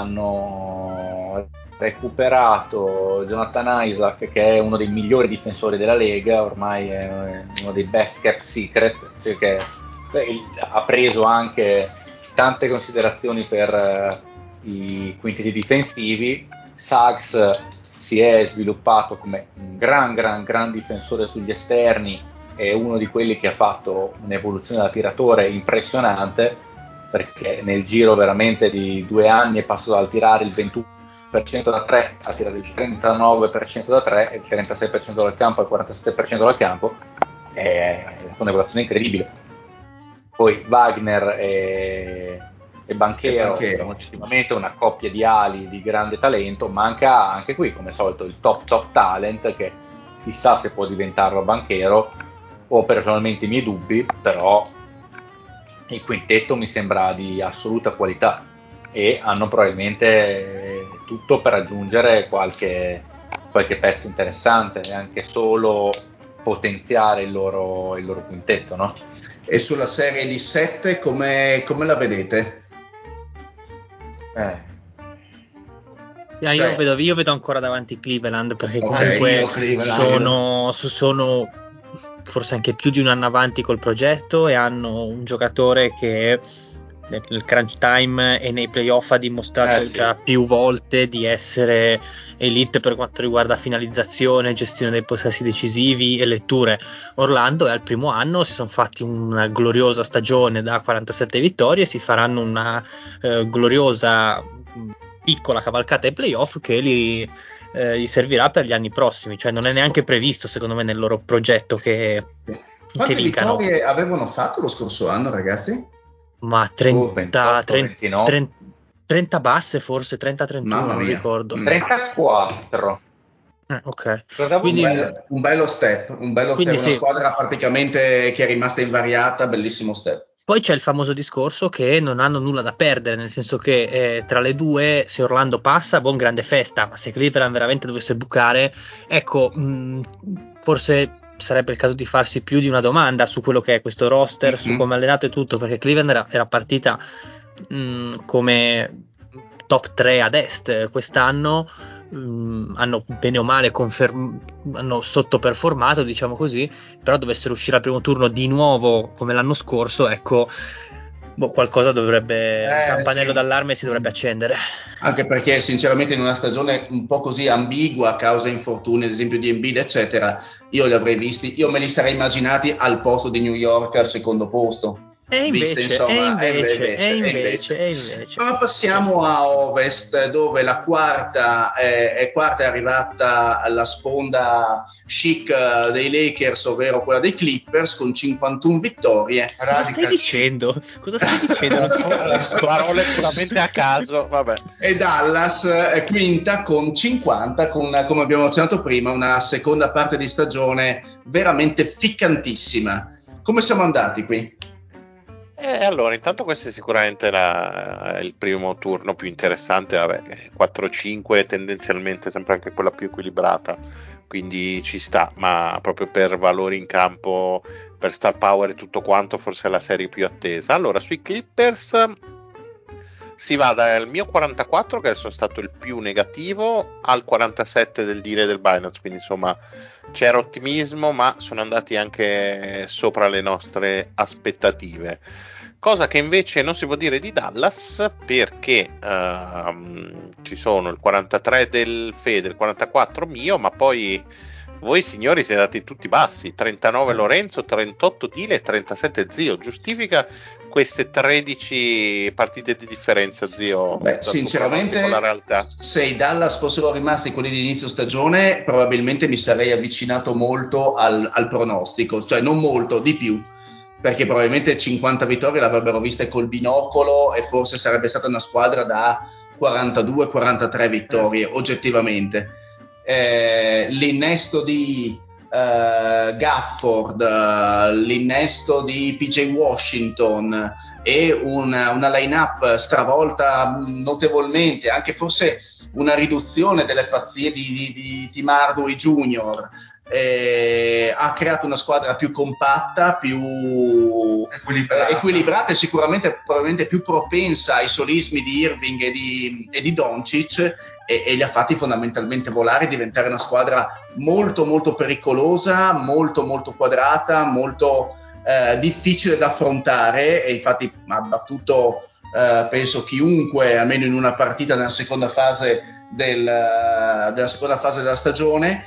recuperato Jonathan Isaac, che è uno dei migliori difensori della Lega, ormai è uno dei best kept secret, perché ha preso anche tante considerazioni per i quintetti difensivi. Suggs si è sviluppato come un gran difensore sugli esterni, è uno di quelli che ha fatto un'evoluzione da tiratore impressionante, perché nel giro veramente di 2 anni è passato dal tirare il 21% da 3 a tirare il 39% da 3 e il 36% dal campo e il 47% dal campo. È un'evoluzione incredibile. Poi Wagner e Banchero sono oggettivamente una coppia di ali di grande talento. Manca anche qui, come al solito, il top talent, che chissà se può diventarlo Banchero. Ho personalmente i miei dubbi, però il quintetto mi sembra di assoluta qualità e hanno probabilmente tutto per aggiungere qualche pezzo interessante e anche solo potenziare il loro quintetto, no? E sulla serie di 7 come la vedete? Io vedo ancora davanti Cleveland, perché comunque sono forse anche più di un anno avanti col progetto e hanno un giocatore che nel crunch time e nei playoff ha dimostrato già più volte di essere elite per quanto riguarda finalizzazione, gestione dei possessi decisivi e letture. Orlando è al primo anno, si sono fatti una gloriosa stagione da 47 vittorie, si faranno una gloriosa piccola cavalcata ai playoff che gli servirà per gli anni prossimi, cioè non è neanche previsto secondo me nel loro progetto che vittorie avevano fatto lo scorso anno, ragazzi? Ma 30 basse, forse 30-31, non ricordo. 34. Ok. Quindi un bello step, una squadra praticamente che è rimasta invariata, bellissimo step. Poi c'è il famoso discorso che non hanno nulla da perdere, nel senso che tra le due, se Orlando passa, grande festa, ma se Cleveland veramente dovesse bucare, ecco, forse sarebbe il caso di farsi più di una domanda su quello che è questo roster, su come è allenato e tutto, perché Cleveland era partita come top 3 ad est quest'anno. Hanno bene o male hanno sottoperformato, diciamo così, però dovessero uscire al primo turno di nuovo come l'anno scorso, ecco, qualcosa dovrebbe, un campanello d'allarme si dovrebbe accendere. Anche perché sinceramente in una stagione un po' così ambigua a causa infortuni, ad esempio di Embiid eccetera, io li avrei visti, io me li sarei immaginati al posto di New York al secondo posto. E invece. Ma passiamo a Ovest, dove la quarta è arrivata alla sponda chic dei Lakers, ovvero quella dei Clippers, con 51 vittorie. Cosa stai dicendo? Parole puramente a caso, vabbè. E Dallas è quinta con 50, con come abbiamo accennato prima, una seconda parte di stagione veramente ficcantissima. Come siamo andati qui? Allora, intanto questo è sicuramente il primo turno più interessante, vabbè, 4-5 tendenzialmente sempre anche quella più equilibrata, quindi ci sta, ma proprio per valori in campo, per star power e tutto quanto, forse è la serie più attesa. Allora, sui Clippers si va dal mio 44, che adesso è stato il più negativo, al 47 del dire del Binance, quindi insomma c'era ottimismo, ma sono andati anche sopra le nostre aspettative. Cosa che invece non si può dire di Dallas, perché ci sono il 43 del Fede, il 44 mio, ma poi voi signori siete andati tutti bassi, 39 Lorenzo, 38 Dile e 37 Zio. Giustifica queste 13 partite di differenza, Zio? Beh, sinceramente, con la realtà. Se i Dallas fossero rimasti quelli di inizio stagione, probabilmente mi sarei avvicinato molto al pronostico, cioè non molto, di più, perché probabilmente 50 vittorie l'avrebbero viste col binocolo e forse sarebbe stata una squadra da 42-43 vittorie, oggettivamente. L'innesto di Gafford, l'innesto di PJ Washington e una line-up stravolta notevolmente, anche forse una riduzione delle pazzie di Tim Hardaway Jr., ha creato una squadra più compatta, più equilibrata e sicuramente probabilmente più propensa ai solismi di Irving e di Doncic, e li ha fatti fondamentalmente volare e diventare una squadra molto molto pericolosa, molto molto quadrata, molto difficile da affrontare, e infatti ha battuto penso chiunque, almeno in una partita nella seconda fase della stagione,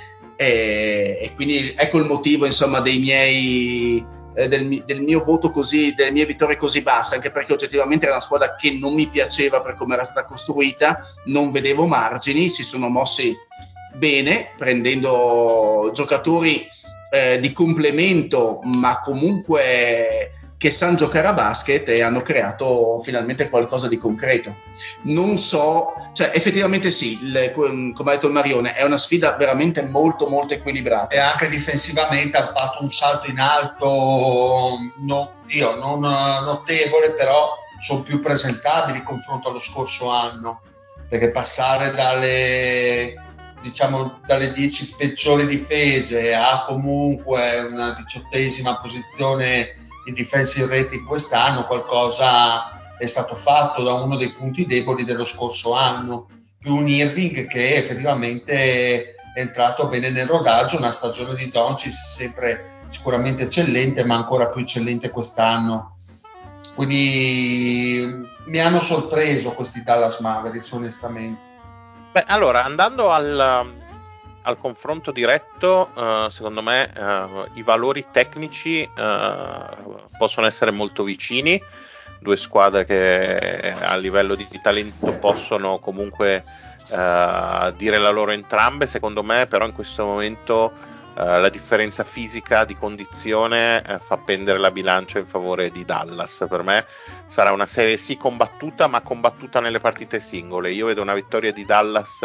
e quindi ecco il motivo, insomma, dei miei del mio voto così, delle mie vittorie così basse, anche perché oggettivamente era una squadra che non mi piaceva per come era stata costruita, non vedevo margini, si sono mossi bene prendendo giocatori di complemento, ma comunque che sanno giocare a basket, e hanno creato finalmente qualcosa di concreto. Non so, cioè effettivamente sì, come ha detto il Marione, è una sfida veramente molto molto equilibrata. E anche difensivamente ha fatto un salto in alto non notevole, però sono più presentabili in confronto allo scorso anno, perché passare dalle 10 peggiori difese a comunque una 18ª posizione in defensive rating quest'anno, qualcosa è stato fatto da uno dei punti deboli dello scorso anno, più un Irving che effettivamente è entrato bene nel rodaggio. Una stagione di Doncic sempre sicuramente eccellente, ma ancora più eccellente quest'anno, quindi mi hanno sorpreso questi Dallas Mavericks, onestamente. Beh, allora, andando al confronto diretto, secondo me i valori tecnici possono essere molto vicini, due squadre che a livello di talento possono comunque dire la loro entrambe, secondo me, però in questo momento la differenza fisica di condizione fa pendere la bilancia in favore di Dallas. Per me sarà una serie sì combattuta, ma combattuta nelle partite singole. Io vedo una vittoria di Dallas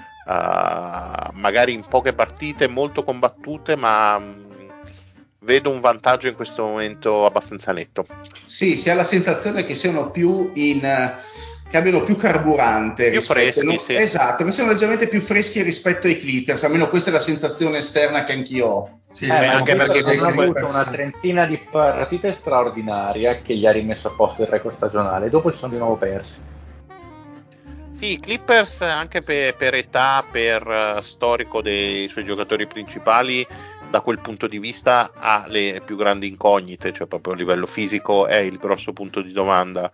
magari in poche partite molto combattute, ma vedo un vantaggio in questo momento abbastanza netto. Sì, si ha la sensazione che siano più che abbiano più carburante, più freschi, sì. Esatto, che siano leggermente più freschi rispetto ai Clippers, almeno questa è la sensazione esterna che anch'io ho. Sì, anche perché hanno comunque avuto una trentina di partite straordinarie che gli ha rimesso a posto il record stagionale, dopo si sono di nuovo persi. Sì, i Clippers anche per età, per storico dei suoi giocatori principali, da quel punto di vista ha le più grandi incognite, cioè proprio a livello fisico è il grosso punto di domanda.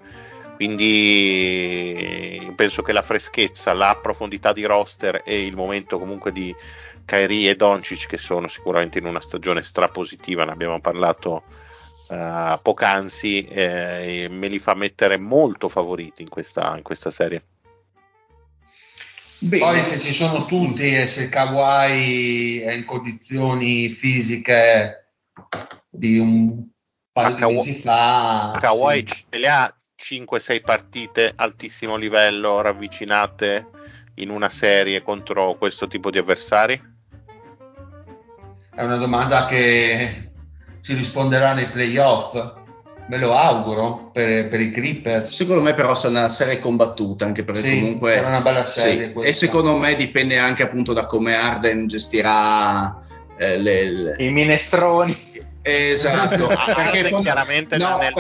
Quindi penso che la freschezza, la profondità di roster e il momento comunque di Kyrie e Doncic, che sono sicuramente in una stagione strapositiva, ne abbiamo parlato poc'anzi, me li fa mettere molto favoriti in questa serie. Bene. Poi se ci sono tutti e se Kawhi è in condizioni fisiche di un paio di mesi fa, Kawhi sì. ce le ha 5-6 partite altissimo livello ravvicinate in una serie contro questo tipo di avversari? È una domanda che si risponderà nei playoff. Me lo auguro per i Clippers. Secondo me però sarà una serie combattuta, anche perché sì, comunque sarà una bella serie. Sì. E secondo me dipende anche appunto da come Harden gestirà i minestroni. Esatto, perché chiaramente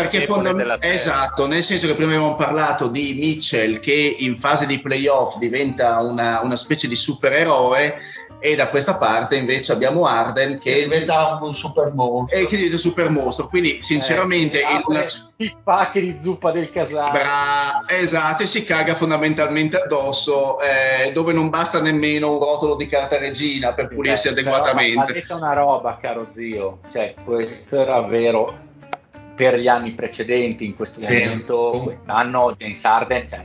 esatto, nel senso che prima abbiamo parlato di Mitchell che in fase di playoff diventa una specie di supereroe, e da questa parte invece abbiamo Harden che diventa un super mostro, e che diventa super mostro, quindi sinceramente il pacche di zuppa del Casale, esatto, e si caga fondamentalmente addosso, dove non basta nemmeno un rotolo di carta regina per pulirsi adeguatamente. Ma detta una roba, caro zio, cioè questo era vero per gli anni precedenti, in questo momento quest'anno James Harden, cioè,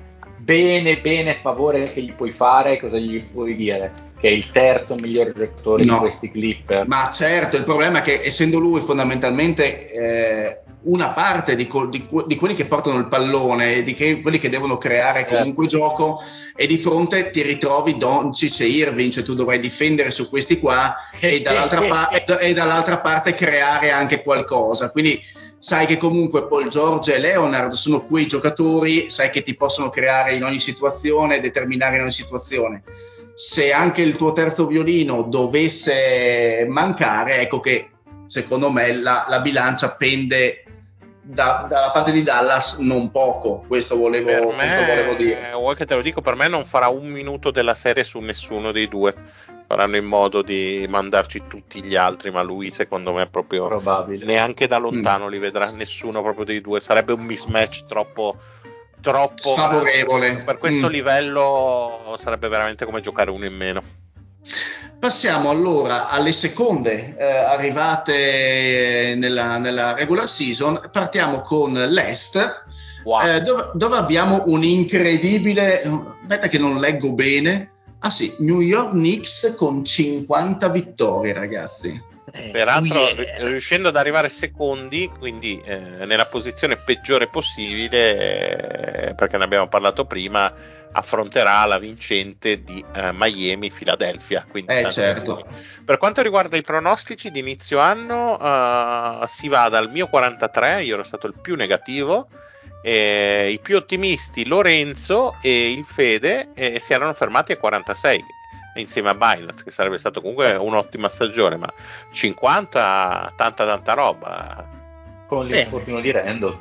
bene favore che gli puoi fare, cosa gli puoi dire? Che è il terzo miglior giocatore di questi Clipper. Ma certo, il problema è che essendo lui fondamentalmente una parte di quelli che portano il pallone, quelli che devono creare comunque gioco, e di fronte ti ritrovi Doncic e Irving, cioè tu dovrai difendere su questi qua e dall'altra parte creare anche qualcosa, quindi sai che comunque Paul George e Leonard sono quei giocatori, sai che ti possono creare in ogni situazione, determinare in ogni situazione. Se anche il tuo terzo violino dovesse mancare, ecco che secondo me la bilancia pende dalla parte di Dallas non poco. Questo volevo dire. Vuoi che te lo dico? Per me non farà un minuto della serie su nessuno dei due. Faranno in modo di mandarci tutti gli altri, ma lui secondo me è proprio probabile. Neanche da lontano li vedrà nessuno proprio dei due. Sarebbe un mismatch troppo sfavorevole. Per questo livello sarebbe veramente come giocare uno in meno. Passiamo allora alle seconde arrivate nella regular season. Partiamo con l'Est, dove abbiamo un incredibile, aspetta che non leggo bene, New York Knicks con 50 vittorie, ragazzi. Peraltro riuscendo ad arrivare secondi, quindi nella posizione peggiore possibile, perché ne abbiamo parlato prima, affronterà la vincente di Miami, Philadelphia. Quindi certo. Per quanto riguarda i pronostici di inizio anno, si va dal mio 43, io ero stato il più negativo, i più ottimisti Lorenzo e il Fede si erano fermati a 46 insieme a Binance, che sarebbe stato comunque un'ottima stagione, ma 50 tanta roba con l'infortunio di Randall.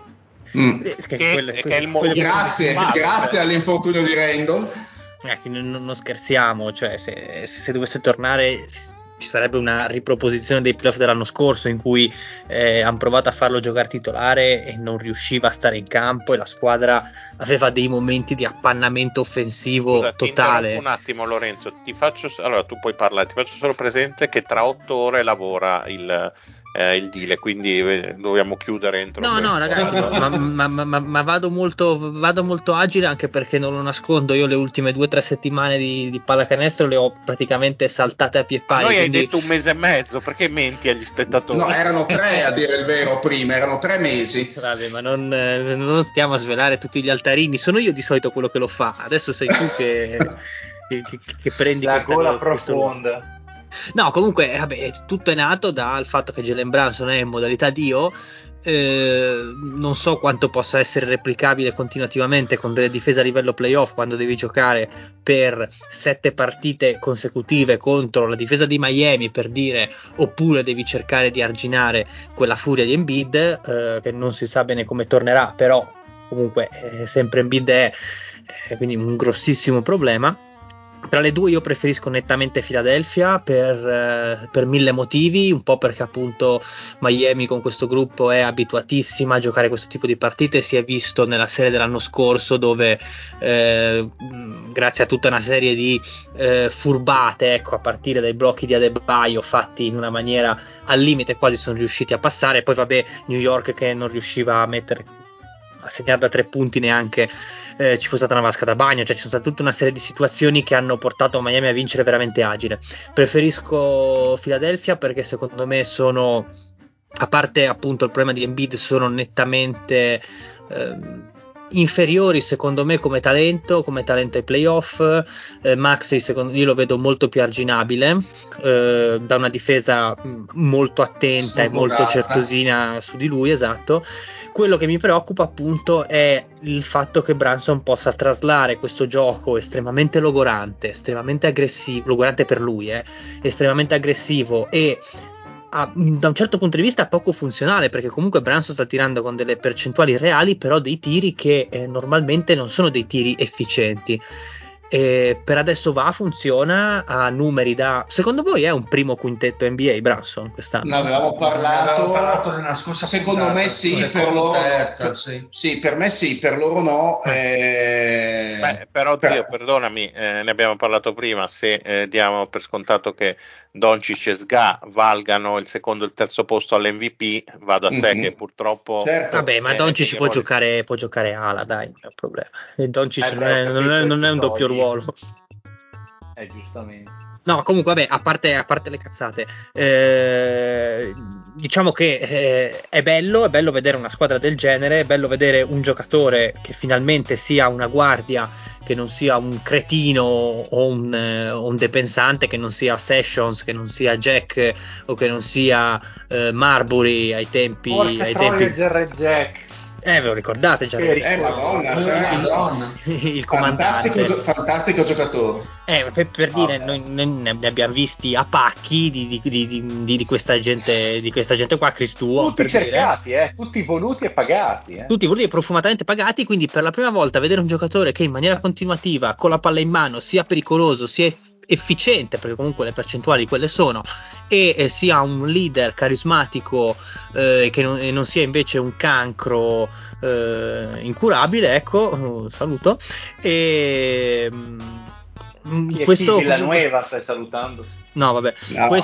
Grazie all'infortunio di Randall. Ragazzi, non scherziamo, cioè se dovesse tornare ci sarebbe una riproposizione dei playoff dell'anno scorso in cui hanno provato a farlo giocare titolare e non riusciva a stare in campo e la squadra aveva dei momenti di appannamento offensivo totale. Ti interrompo un attimo, Lorenzo, allora tu puoi parlare, ti faccio solo presente che tra 8 ore lavora il deal, quindi dobbiamo chiudere entro. No ragazzi, ma vado molto agile, anche perché non lo nascondo, io le ultime 2-3 settimane di pallacanestro le ho praticamente saltate a piedi pari. Noi hai detto 1 mese e mezzo, perché menti agli spettatori? No, erano 3 a dire il vero prima, erano 3 mesi. Vabbè, ma non stiamo a svelare tutti gli altarini, sono io di solito quello che lo fa, adesso sei tu che prendi la gola profonda. No, comunque, tutto è nato dal fatto che Jalen Brunson è in modalità Dio non so quanto possa essere replicabile continuativamente con delle difese a livello playoff quando devi giocare per 7 partite consecutive contro la difesa di Miami, per dire, oppure devi cercare di arginare quella furia di Embiid, che non si sa bene come tornerà, però comunque sempre Embiid è quindi un grossissimo problema. Tra le due io preferisco nettamente Philadelphia per 1000 motivi, un po' perché appunto Miami con questo gruppo è abituatissima a giocare questo tipo di partite, si è visto nella serie dell'anno scorso dove grazie a tutta una serie di furbate, ecco, a partire dai blocchi di Adebayo fatti in una maniera al limite, quasi sono riusciti a passare. Poi vabbè, New York che non riusciva a segnare da 3 punti neanche ci fu stata una vasca da bagno, cioè ci sono state tutta una serie di situazioni che hanno portato Miami a vincere veramente agile. Preferisco Philadelphia perché secondo me sono, a parte appunto il problema di Embiid, sono nettamente inferiori secondo me come talento ai playoff. Maxey io lo vedo molto più arginabile, da una difesa molto attenta e molto certosina su di lui, esatto. Quello che mi preoccupa appunto è il fatto che Brunson possa traslare questo gioco estremamente logorante, estremamente aggressivo, logorante per lui, estremamente aggressivo e da un certo punto di vista poco funzionale, perché comunque Brunson sta tirando con delle percentuali reali, però dei tiri che normalmente non sono dei tiri efficienti. Per adesso funziona, ha numeri da... Secondo voi è un primo quintetto NBA Brunson quest'anno? Ne avevamo parlato nella scorsa secondo puntata, me sì, per loro terza, sì, per me sì, per loro no. Però zio, perdonami, ne abbiamo parlato prima, se diamo per scontato che Doncic e Sga valgano il secondo e il terzo posto all'MVP, va da sé che purtroppo... Certo. Vabbè, ma Doncic può giocare ala, dai, non c'è un problema. E Doncic non è un doppio ruolo. Giustamente. No, comunque, vabbè, a parte le cazzate, diciamo che è bello vedere una squadra del genere, è bello vedere un giocatore che finalmente sia una guardia, che non sia un cretino o un depensante, che non sia Sessions, che non sia Jack o che non sia Marbury ai tempi. Porca troia, Jared Jack. Ve lo ricordate già? Madonna. Il comandante. Fantastico giocatore. Per dire, noi ne abbiamo visti a pacchi di questa gente qua, Cristuo. Tutti cercati, tutti voluti e pagati. Tutti voluti e profumatamente pagati, quindi per la prima volta vedere un giocatore che in maniera continuativa, con la palla in mano, sia pericoloso, sia efficiente, perché comunque le percentuali quelle sono, e sia un leader carismatico, che non sia invece un cancro incurabile, ecco, saluto. E questo Villanueva stai salutando? No, vabbè,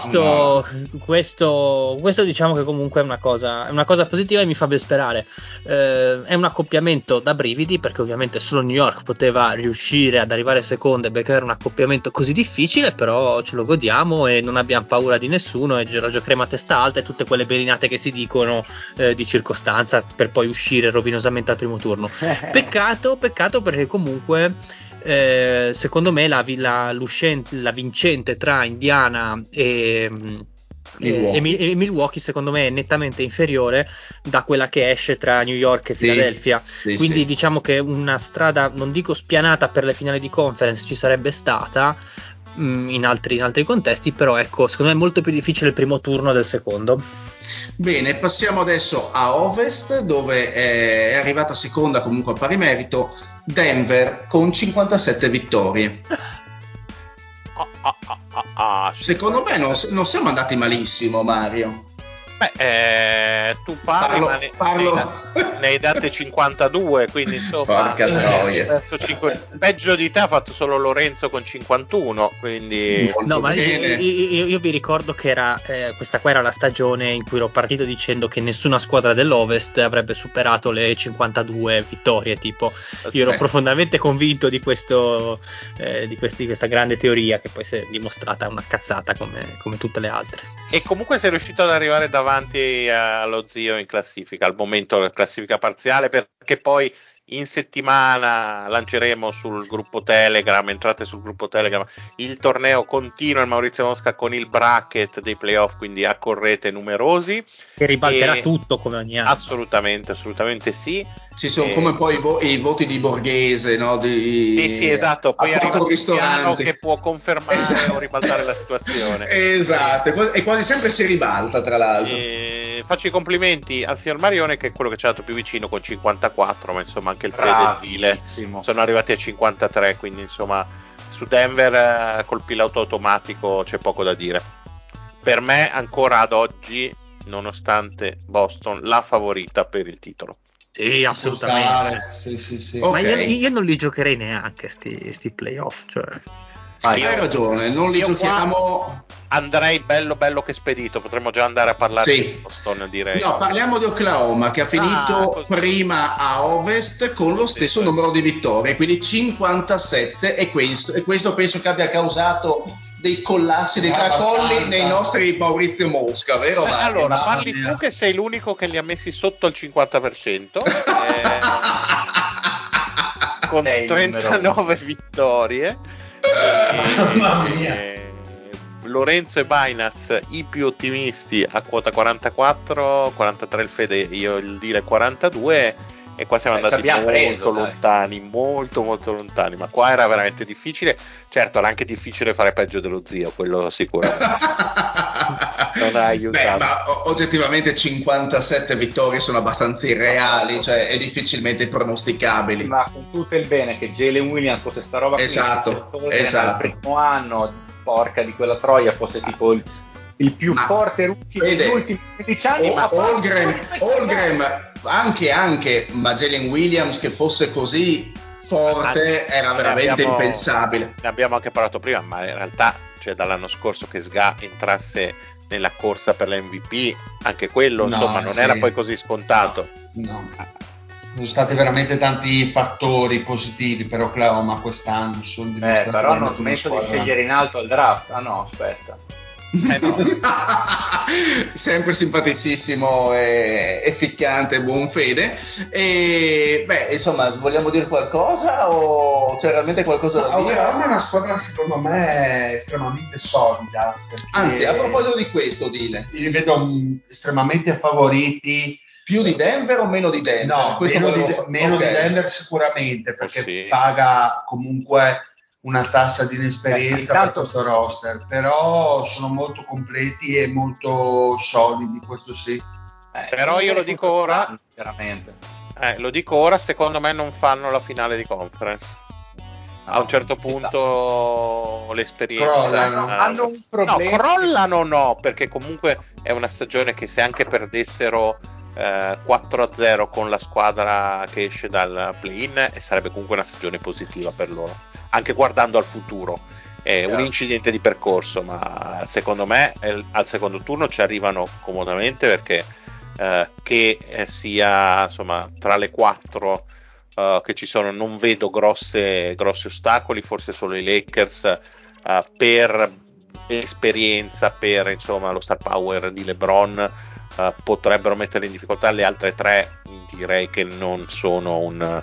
questo diciamo che comunque è una cosa positiva e mi fa ben sperare. È un accoppiamento da brividi, perché ovviamente solo New York poteva riuscire ad arrivare seconda e beccare un accoppiamento così difficile, però ce lo godiamo e non abbiamo paura di nessuno e la giocheremo a testa alta e tutte quelle belinate che si dicono di circostanza per poi uscire rovinosamente al primo turno. Peccato perché comunque secondo me la vincente tra Indiana e Milwaukee secondo me è nettamente inferiore da quella che esce tra New York e Philadelphia, quindi diciamo che una strada, non dico spianata per le finali di conference, ci sarebbe stata in altri contesti, però ecco, secondo me è molto più difficile il primo turno del secondo. Bene, passiamo adesso a Ovest, dove è arrivata seconda comunque a pari merito Denver con 57 vittorie. Secondo me non siamo andati malissimo, Mario. Tu parli, ne hai date 52, quindi insomma peggio di te ha fatto solo Lorenzo con 51, quindi no, ma io vi ricordo che era questa qua era la stagione in cui ero partito dicendo che nessuna squadra dell'Ovest avrebbe superato le 52 vittorie, tipo. Io ero profondamente convinto di questa grande teoria, che poi si è dimostrata una cazzata come tutte le altre. E comunque sei riuscito ad arrivare davanti allo zio in classifica, al momento della classifica parziale, perché poi in settimana lanceremo sul gruppo Telegram, entrate sul gruppo Telegram, il torneo continua, il Maurizio Mosca con il bracket dei playoff, quindi accorrete numerosi. Che ribalterà tutto come ogni anno. Assolutamente sì. Ci sono come poi i voti di Borghese, no? Sì, esatto, poi arriva un piano che può confermare o ribaltare la situazione. Esatto, e quasi sempre si ribalta, tra l'altro. Faccio i complimenti al signor Marione, che è quello che ci è andato più vicino con 54, ma insomma anche il Fede e il Dile sono arrivati a 53, quindi insomma su Denver col pilota automatico c'è poco da dire. Per me ancora ad oggi, nonostante Boston, la favorita per il titolo. Sì, assolutamente. Sì. Ma Okay. io non li giocherei neanche sti playoff, cioè. Hai ragione, non li giochiamo. Andrei bello che spedito, potremmo già andare a parlare di Boston, direi. No, parliamo di Oklahoma, che ha finito prima a Ovest con lo stesso numero di vittorie, quindi 57, e questo penso che abbia causato dei collassi, dei tracolli nei nostri Maurizio Mosca, vero? Allora, parli tu che sei l'unico che li ha messi sotto il 50%, con 39 vittorie. Mamma mia. Lorenzo e Bainaz i più ottimisti a quota 44, 43 il Fede, io il Dire 42, e qua siamo andati molto lontani, ma qua era veramente difficile. Certo, era anche difficile fare peggio dello zio, quello sicuramente non ha aiutato. Ma oggettivamente 57 vittorie sono abbastanza irreali, cioè è difficilmente pronosticabili. Ma con tutto il bene che Jalen Williams fosse sta roba esatto. Al primo anno, porca di quella troia, fosse tipo il più forte rookie degli ultimi 15 anni. Holmgren anche, ma Jalen Williams che fosse così forte era veramente impensabile. Ne abbiamo anche parlato prima, ma in realtà, cioè, dall'anno scorso che Sga entrasse nella corsa per la MVP, anche quello insomma non era poi così scontato. No. Sono stati veramente tanti fattori positivi per Oklahoma quest'anno. Però hanno smesso di scegliere in alto al draft. Ah no, aspetta. No. Sempre simpaticissimo e ficcante, buon fede. E insomma, vogliamo dire qualcosa o c'è realmente qualcosa da dire? Oklahoma è una squadra secondo me estremamente solida. Anzi, a proposito di questo, Dile, li vedo estremamente favoriti. Più di Denver o meno di Denver? No, meno di Denver sicuramente, perché paga comunque una tassa di inesperienza per questo roster, però sono molto completi e molto solidi, questo sì. Però io lo dico ora, veramente. Secondo me non fanno la finale di conference. A un certo punto l'esperienza hanno un problema. No, crollano no, perché comunque è una stagione che se anche perdessero 4-0 con la squadra che esce dal play-in, sarebbe comunque una stagione positiva per loro, anche guardando al futuro. È un incidente di percorso, ma secondo me al secondo turno ci arrivano comodamente, perché che sia insomma tra le 4 che ci sono, non vedo grossi ostacoli, forse solo i Lakers per esperienza, per insomma lo star power di LeBron potrebbero mettere in difficoltà. Le altre 3 direi che non sono un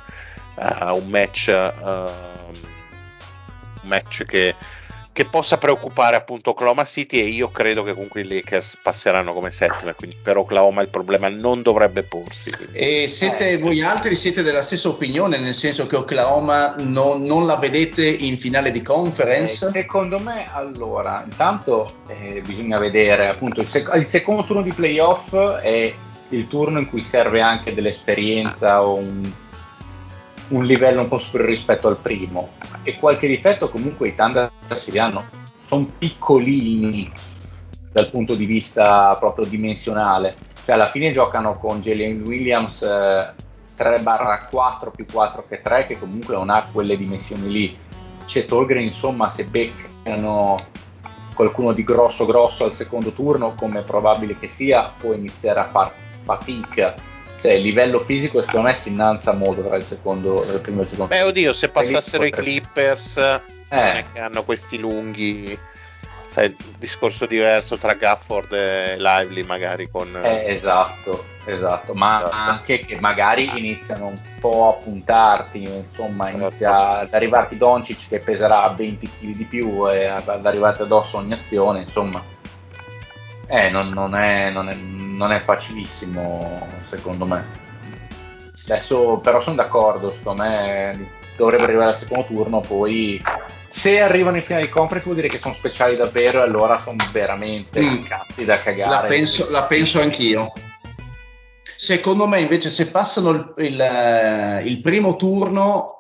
match che possa preoccupare appunto Oklahoma City, e io credo che comunque i Lakers passeranno come settima, quindi per Oklahoma il problema non dovrebbe porsi. E voi altri siete della stessa opinione, nel senso che Oklahoma non la vedete in finale di conference? Secondo me, allora, intanto bisogna vedere appunto il secondo turno di playoff è il turno in cui serve anche dell'esperienza o un livello un po' superiore rispetto al primo, e qualche difetto comunque i Thunder si danno, sono piccolini dal punto di vista proprio dimensionale, cioè alla fine giocano con Jalen Williams 3/4 più 4 che 3, che comunque non ha quelle dimensioni lì. Chet Holmgren, insomma, se beccano qualcuno di grosso al secondo turno, come è probabile che sia, può iniziare a far fatica. Cioè il livello fisico secondo me si innalza molto tra il primo e il secondo. Beh, oddio, se passassero i Clippers non è che hanno questi lunghi sai, discorso diverso tra Gafford e Lively magari con esatto, ma anche che magari iniziano un po' a puntarti, insomma, inizia ad arrivarti Doncic che peserà 20 kg di più e ad arrivarti addosso ogni azione, insomma non è facilissimo secondo me. Adesso però sono d'accordo, secondo me dovrebbe arrivare al secondo turno, poi se arrivano in finale di conference vuol dire che sono speciali davvero e allora sono veramente cazzi da cagare. La penso anch'io. Secondo me invece se passano il primo turno,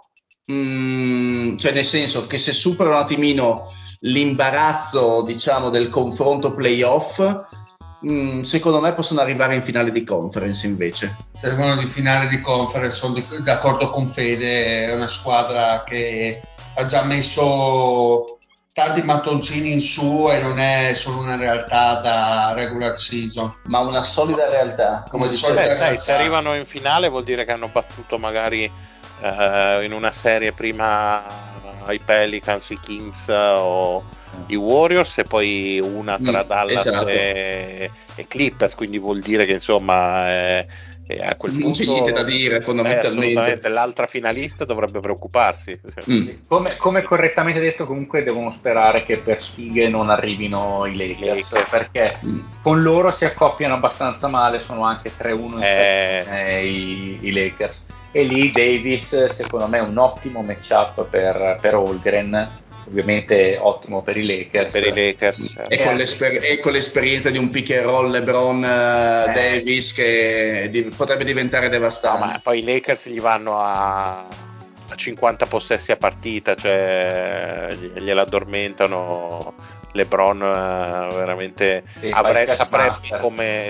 cioè nel senso che se superano un attimino l'imbarazzo, diciamo, del confronto playoff, secondo me possono arrivare in finale di conference invece. Se arrivano in finale di conference sono d'accordo con Fede, è una squadra che ha già messo tanti mattoncini in su e non è solo una realtà da regular season, ma una solida realtà, come dicevo. Se arrivano in finale vuol dire che hanno battuto magari in una serie prima i Pelicans, i Kings o i Warriors e poi una tra Dallas e Clippers, quindi vuol dire che insomma a quel non punto c'è niente da dire fondamentalmente. Assolutamente, l'altra finalista dovrebbe preoccuparsi. Come correttamente detto, comunque devono sperare che per sfighe non arrivino i Lakers. Perché con loro si accoppiano abbastanza male, sono anche 3-1 i Lakers, e lì Davis secondo me è un ottimo matchup per Holmgren, ovviamente ottimo per i Lakers, certo. E con l'esperienza di un pick and roll LeBron Davis che potrebbe diventare devastante. No, ma poi i Lakers gli vanno a 50 possessi a partita, cioè gliela addormentano. LeBron veramente saprebbe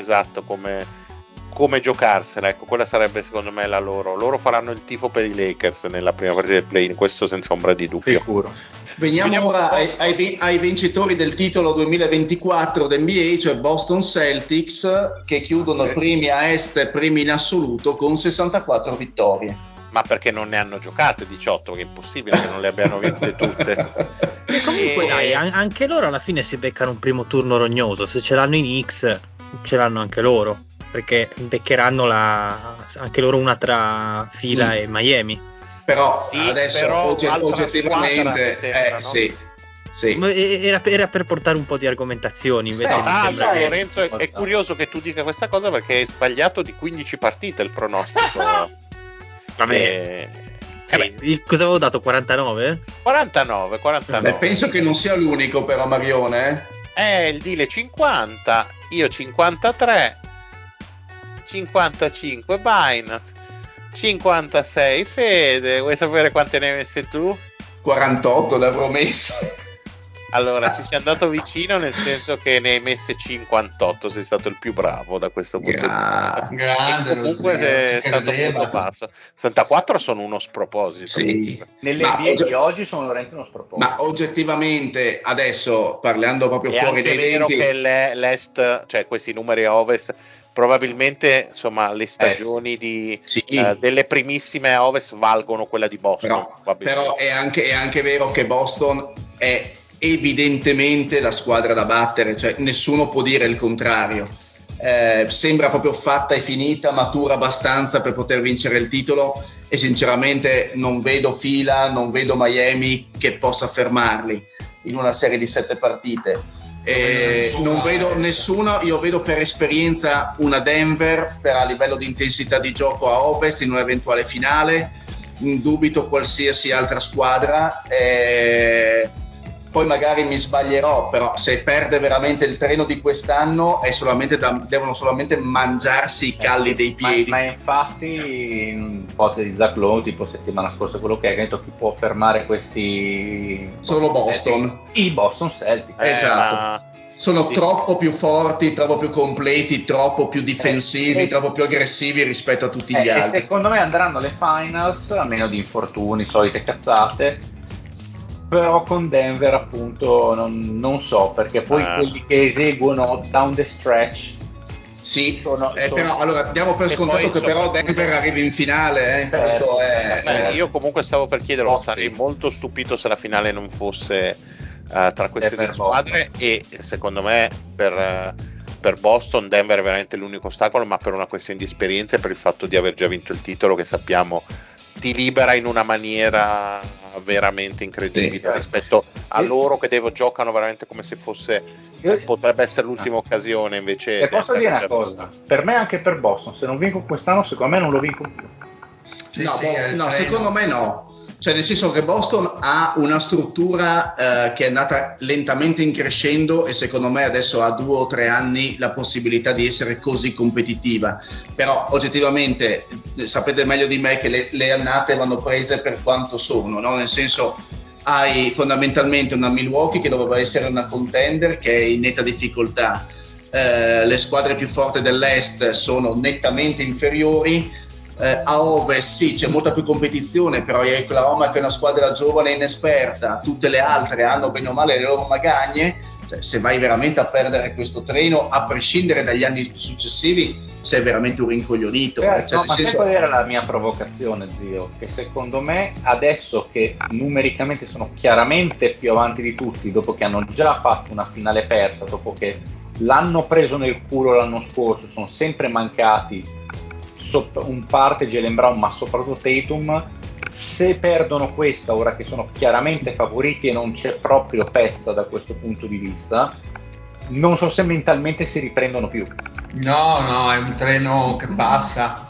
come giocarsela, ecco, quella sarebbe secondo me la loro faranno il tifo per i Lakers nella prima partita del play-in, questo senza ombra di dubbio. Sicuro. Veniamo ora ai vincitori del titolo 2024 d'NBA, cioè Boston Celtics, che chiudono primi a est e primi in assoluto con 64 vittorie. Ma perché non ne hanno giocate 18, che è impossibile che non le abbiano vinte tutte. E comunque dai, anche loro alla fine si beccano un primo turno rognoso, se ce l'hanno in X ce l'hanno anche loro, perché beccheranno anche loro una tra Fila e Miami. Però adesso oggettivamente sì. Era per portare un po' di argomentazioni, invece mi sembra che Lorenzo è curioso che tu dica questa cosa perché hai sbagliato di 15 partite il pronostico. Vabbè. Cosa avevo dato? 49? 49. Penso che non sia l'unico però, Marione. Il Dile 50, io 53, 55 Binance, 56 Fede. Vuoi sapere quante ne hai messe tu? 48 le avrò messe. Allora ci sei andato vicino, nel senso che ne hai messe 58, sei stato il più bravo da questo punto di vista. Grande, e comunque sei stato molto basso. 64 sono uno sproposito. Sì. Nelle NBA di oggi sono veramente uno sproposito. Ma oggettivamente, adesso parlando proprio fuori dai denti, è anche vero che l'Est, cioè questi numeri a Ovest, probabilmente insomma le stagioni delle primissime a Ovest valgono quella di Boston. Però è anche vero che Boston è evidentemente la squadra da battere, cioè nessuno può dire il contrario. Sembra proprio fatta e finita, matura abbastanza per poter vincere il titolo, e sinceramente non vedo Fila, non vedo Miami che possa fermarli in una serie di 7 partite. Non vedo nessuna, io vedo per esperienza una Denver a livello di intensità di gioco a Ovest in un'eventuale finale, dubito qualsiasi altra squadra. Poi magari mi sbaglierò, però se perde veramente il treno di quest'anno devono solamente mangiarsi i calli dei piedi. Ma infatti in ipotesi di Zach Lowe, tipo settimana scorsa, quello che ha detto, chi può fermare questi solo Boston, i Boston Celtics. Esatto. Sono troppo più forti, troppo più completi, troppo più difensivi, troppo più aggressivi rispetto a tutti gli altri. E secondo me andranno alle finals, a meno di infortuni, solite cazzate. Però con Denver appunto non so, perché poi quelli che eseguono down the stretch però allora diamo per scontato che però Denver arrivi in finale. Questo io comunque stavo per chiederlo, sarei molto stupito se la finale non fosse tra queste due squadre, e secondo me per Boston Denver è veramente l'unico ostacolo, ma per una questione di esperienza e per il fatto di aver già vinto il titolo, che sappiamo ti libera in una maniera veramente incredibile, rispetto a loro che giocano veramente come se fosse potrebbe essere l'ultima occasione. Invece e posso dire una cosa, per me anche per Boston, se non vinco quest'anno secondo me non lo vinco più. No, secondo me no. Cioè, nel senso che Boston ha una struttura che è andata lentamente in crescendo, e secondo me adesso ha 2 o 3 anni la possibilità di essere così competitiva. Però oggettivamente sapete meglio di me che le annate vanno prese per quanto sono, no? Nel senso, hai fondamentalmente una Milwaukee che doveva essere una contender che è in netta difficoltà. Le squadre più forti dell'Est sono nettamente inferiori. A Ovest sì, c'è molta più competizione, però hai Oklahoma che è una squadra giovane e inesperta, tutte le altre hanno bene o male le loro magagne. Cioè, se vai veramente a perdere questo treno, a prescindere dagli anni successivi, sei veramente un rincoglionito. Ma qual era la mia provocazione, zio? Che secondo me adesso che numericamente sono chiaramente più avanti di tutti, dopo che hanno già fatto una finale persa, dopo che l'hanno preso nel culo l'anno scorso, sono sempre mancati un parte Jaylen Brown, ma soprattutto Tatum, se perdono questa ora che sono chiaramente favoriti e non c'è proprio pezza da questo punto di vista, non so se mentalmente si riprendono più. No, è un treno che passa.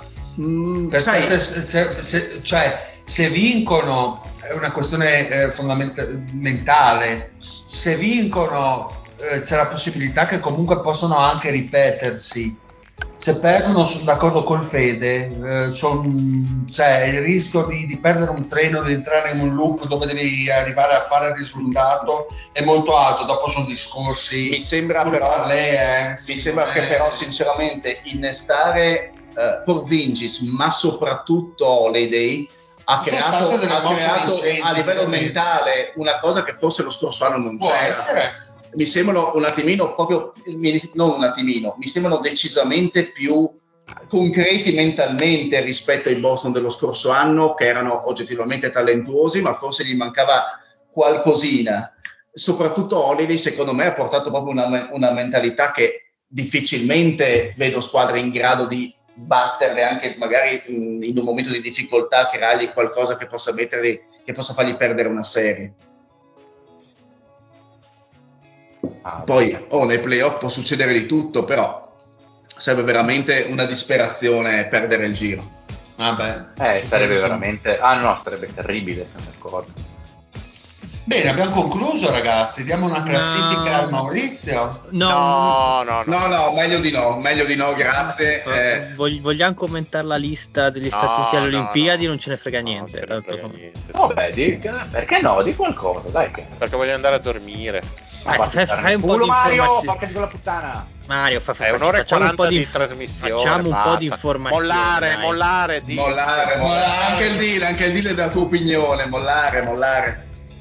Se vincono è una questione fondamentale. Se vincono c'è la possibilità che comunque possono anche ripetersi. Se perdono, sono d'accordo col Fede, c'è il rischio di perdere un treno, di entrare in un loop dove devi arrivare a fare il risultato è molto alto. Dopo sono discorsi. Mi sembra che però sinceramente innestare Porzingis, ma soprattutto Holiday ha creato a livello mentale una cosa che forse lo scorso anno non può c'era. Essere. Mi sembrano mi sembrano decisamente più concreti mentalmente rispetto ai Boston dello scorso anno, che erano oggettivamente talentuosi, ma forse gli mancava qualcosina. Soprattutto Holiday, secondo me, ha portato proprio una mentalità che difficilmente vedo squadre in grado di batterle, anche magari in un momento di difficoltà, creargli qualcosa che possa fargli perdere una serie. Poi nei playoff può succedere di tutto, però sarebbe veramente una disperazione perdere il giro. Sarebbe veramente sarebbe terribile, siamo d'accordo. Bene, abbiamo concluso, ragazzi. Diamo una classifica a Maurizio. No, meglio di no, grazie. Vogliamo commentare la lista degli Stati Uniti alle Olimpiadi? Non ce ne frega niente. Perché no? Di qualcosa, dai. Perché voglio andare a dormire. Fai un po' di Mario, porca di quella puttana. Mario, un'ora e 40 di trasmissione. Facciamo un po' di informazione. Mollare. Anche il deal è della tua opinione. Mollare.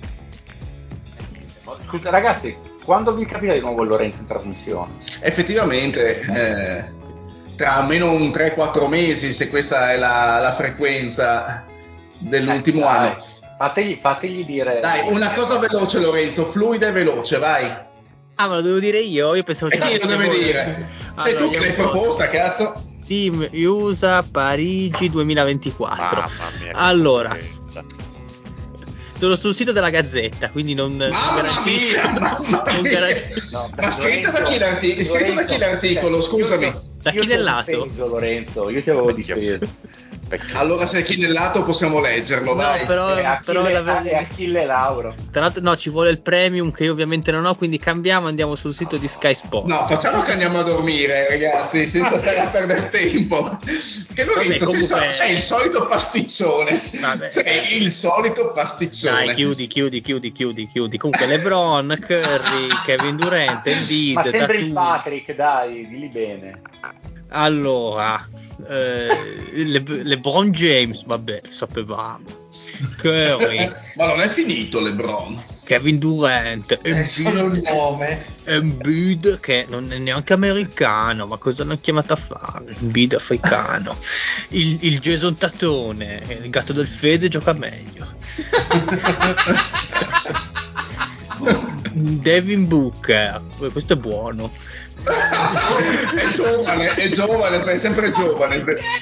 Scusa, ragazzi, quando vi capita di nuovo Lorenzo in trasmissione? Effettivamente, tra almeno un 3-4 mesi, se questa è la frequenza dell'ultimo anno. Fategli dire. Dai, una cosa veloce, Lorenzo, fluida e veloce, vai. Ma lo devo dire io? Io pensavo e chi lo deve dire? Sei tu che l'hai proposta, cazzo. Team USA Parigi 2024. Mamma mia, allora, sono sul sito della Gazzetta, quindi non garantisco. Ma scritto da chi l'articolo? Scusami. Da chi nell'ato? Lorenzo, io ti avevo difeso. Allora se è chinellato possiamo leggerlo, vai. Però è Achille Lauro. Tra l'altro ci vuole il premium che io ovviamente non ho, quindi andiamo sul sito di Sky Sport. No, facciamo che andiamo a dormire, ragazzi, senza stare a perdere tempo. Che Lorenzo, sei il solito pasticcione. Sei il solito pasticcione. Dai, chiudi. Comunque LeBron, Curry, Kevin Durant, Embiid, ma sempre il Patrick, dai, dilli bene. Allora, LeBron James, vabbè, sapevamo. Curry. Ma non è finito LeBron. Kevin Durant, solo il nome. Embiid, che non è neanche americano, ma cosa l'hanno chiamato a fare? Embiid africano. Il Jason Tatone, il gatto del Fede gioca meglio. Devin Booker, questo è buono. è giovane, è sempre giovane.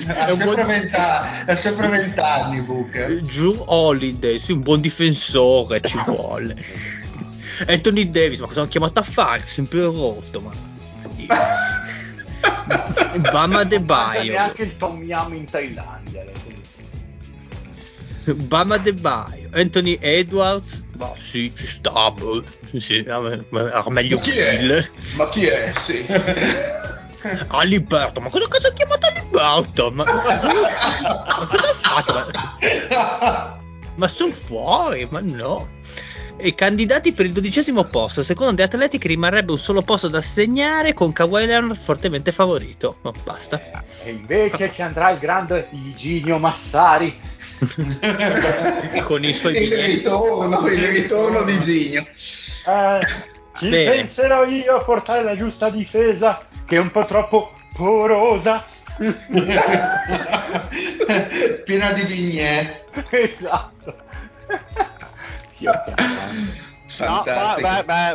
È sempre 20 anni Booker. Drew Holiday, sì, un buon difensore ci vuole. Anthony Davis, ma cosa hanno chiamato a fare? Sempre rotto, ma Bam Adebayo. Neanche il Tom Yam in Thailandia. Bam Adebayo, Anthony Edwards, ma sì, ci sta, sì, era meglio Kill. Ma chi è? Sì. Haliburton, ma cosa ha chiamato Haliburton? Ma cosa ha fatto? Ma sono fuori, ma no. E candidati per il 12° posto, secondo The Athletic rimarrebbe un solo posto da assegnare con Kawhi Leonard fortemente favorito. No, basta. E invece ci andrà il grande Iginio Massari. Con i suoi il ritorno di Gigno. Chi penserò io a portare la giusta difesa, che è un po' troppo porosa. Piena di vignè. Esatto. Fantastico.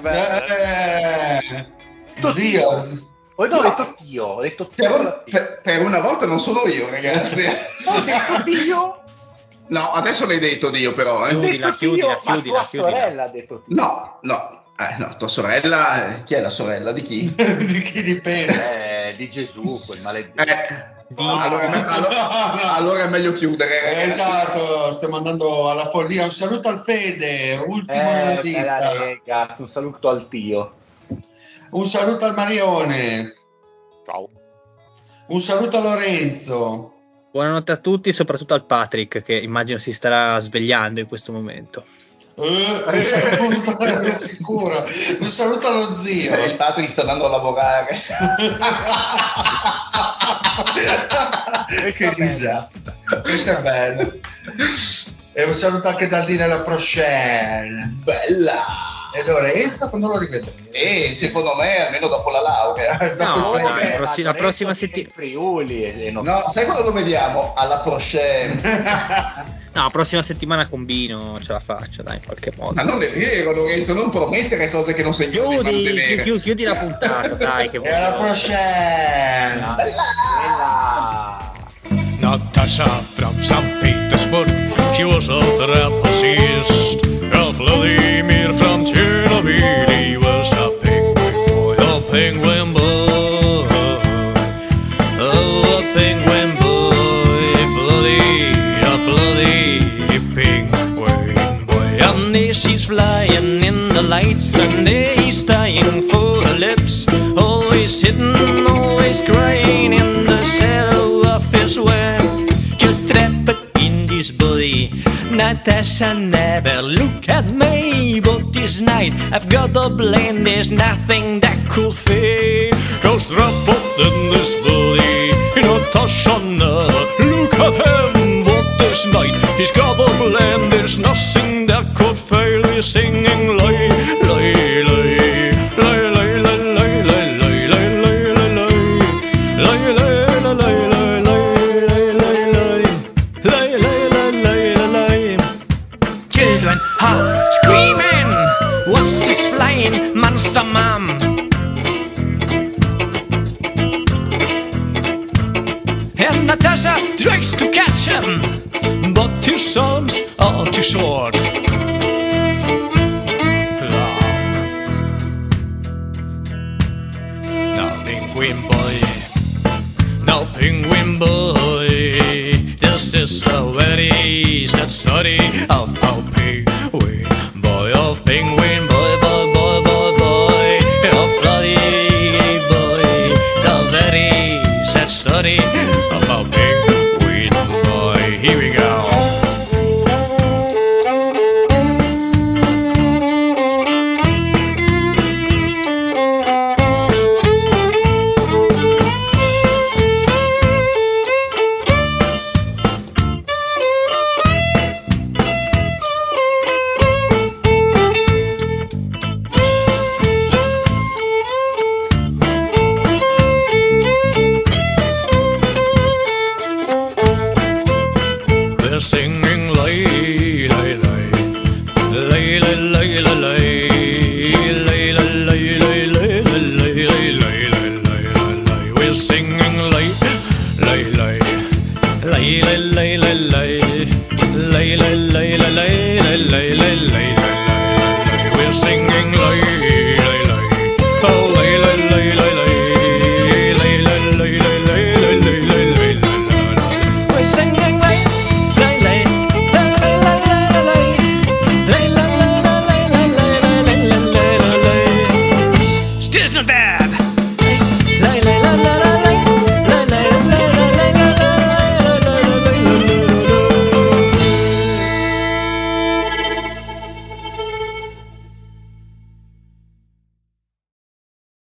Zio. Ho detto Tio. Per una volta non sono io, ragazzi. Ho detto Dio. No, adesso l'hai detto Dio, però. Chiudila. Tua sorella ha detto Dio. No, tua sorella. Chi è la sorella? Di chi? Di chi dipende? Di Gesù, quel maledetto. Allora è meglio chiudere. Esatto, stiamo andando alla follia. Un saluto al Fede, ultimo nella vita. Un saluto al Tio. Un saluto al Marione. Ciao. Un saluto a Lorenzo. Buonanotte a tutti, soprattutto al Patrick, che immagino si starà svegliando in questo momento. Sicuro. Un saluto allo zio. Il Patrick sta andando a lavorare. Che risata. Questo è bello. E un saluto anche da Dina la Prochaine. Bella. E Lorenzo quando lo rivedremo? Secondo me almeno dopo la laurea. La prossima settimana. No, sai quando lo vediamo? Alla Prochaine. No, la prossima settimana combino, ce la faccio, dai, in qualche modo. Ma non è vero, Lorenzo, non promettere cose che non sei in grado di mantenere. Chiudi la puntata, dai, che E alla Prochaine. Bella. Natasha from St. Petersburg, she was a trapezist. Vladimir from Chernobyl, he was a penguin boy, a penguin boy. Oh, a penguin boy, a bloody penguin boy. And there she's flying in the lights, and there he's dying for her lips. Always hidden, always crying in the shadow of his web. Just trapped in this body. Natasha, never look at me, but this night I've got a blame, there's nothing that could fade. Cause trapped in this body, Natasha, never look at him, but this night he's got a blame, there's nothing that could fail. He's singing lay, lay, lay, lay, lay, lay, lay, lay, lay, lay, lay, lay, lay, lay. Children are screaming, what's this flying monster, mom? And Natasha tries to catch him, but his arms are too short. Now penguin boy, now penguin boy, this is the very sad story of how penguin boy, of penguin boy, boy, boy, boy, boy, of bloody boy, the very sad story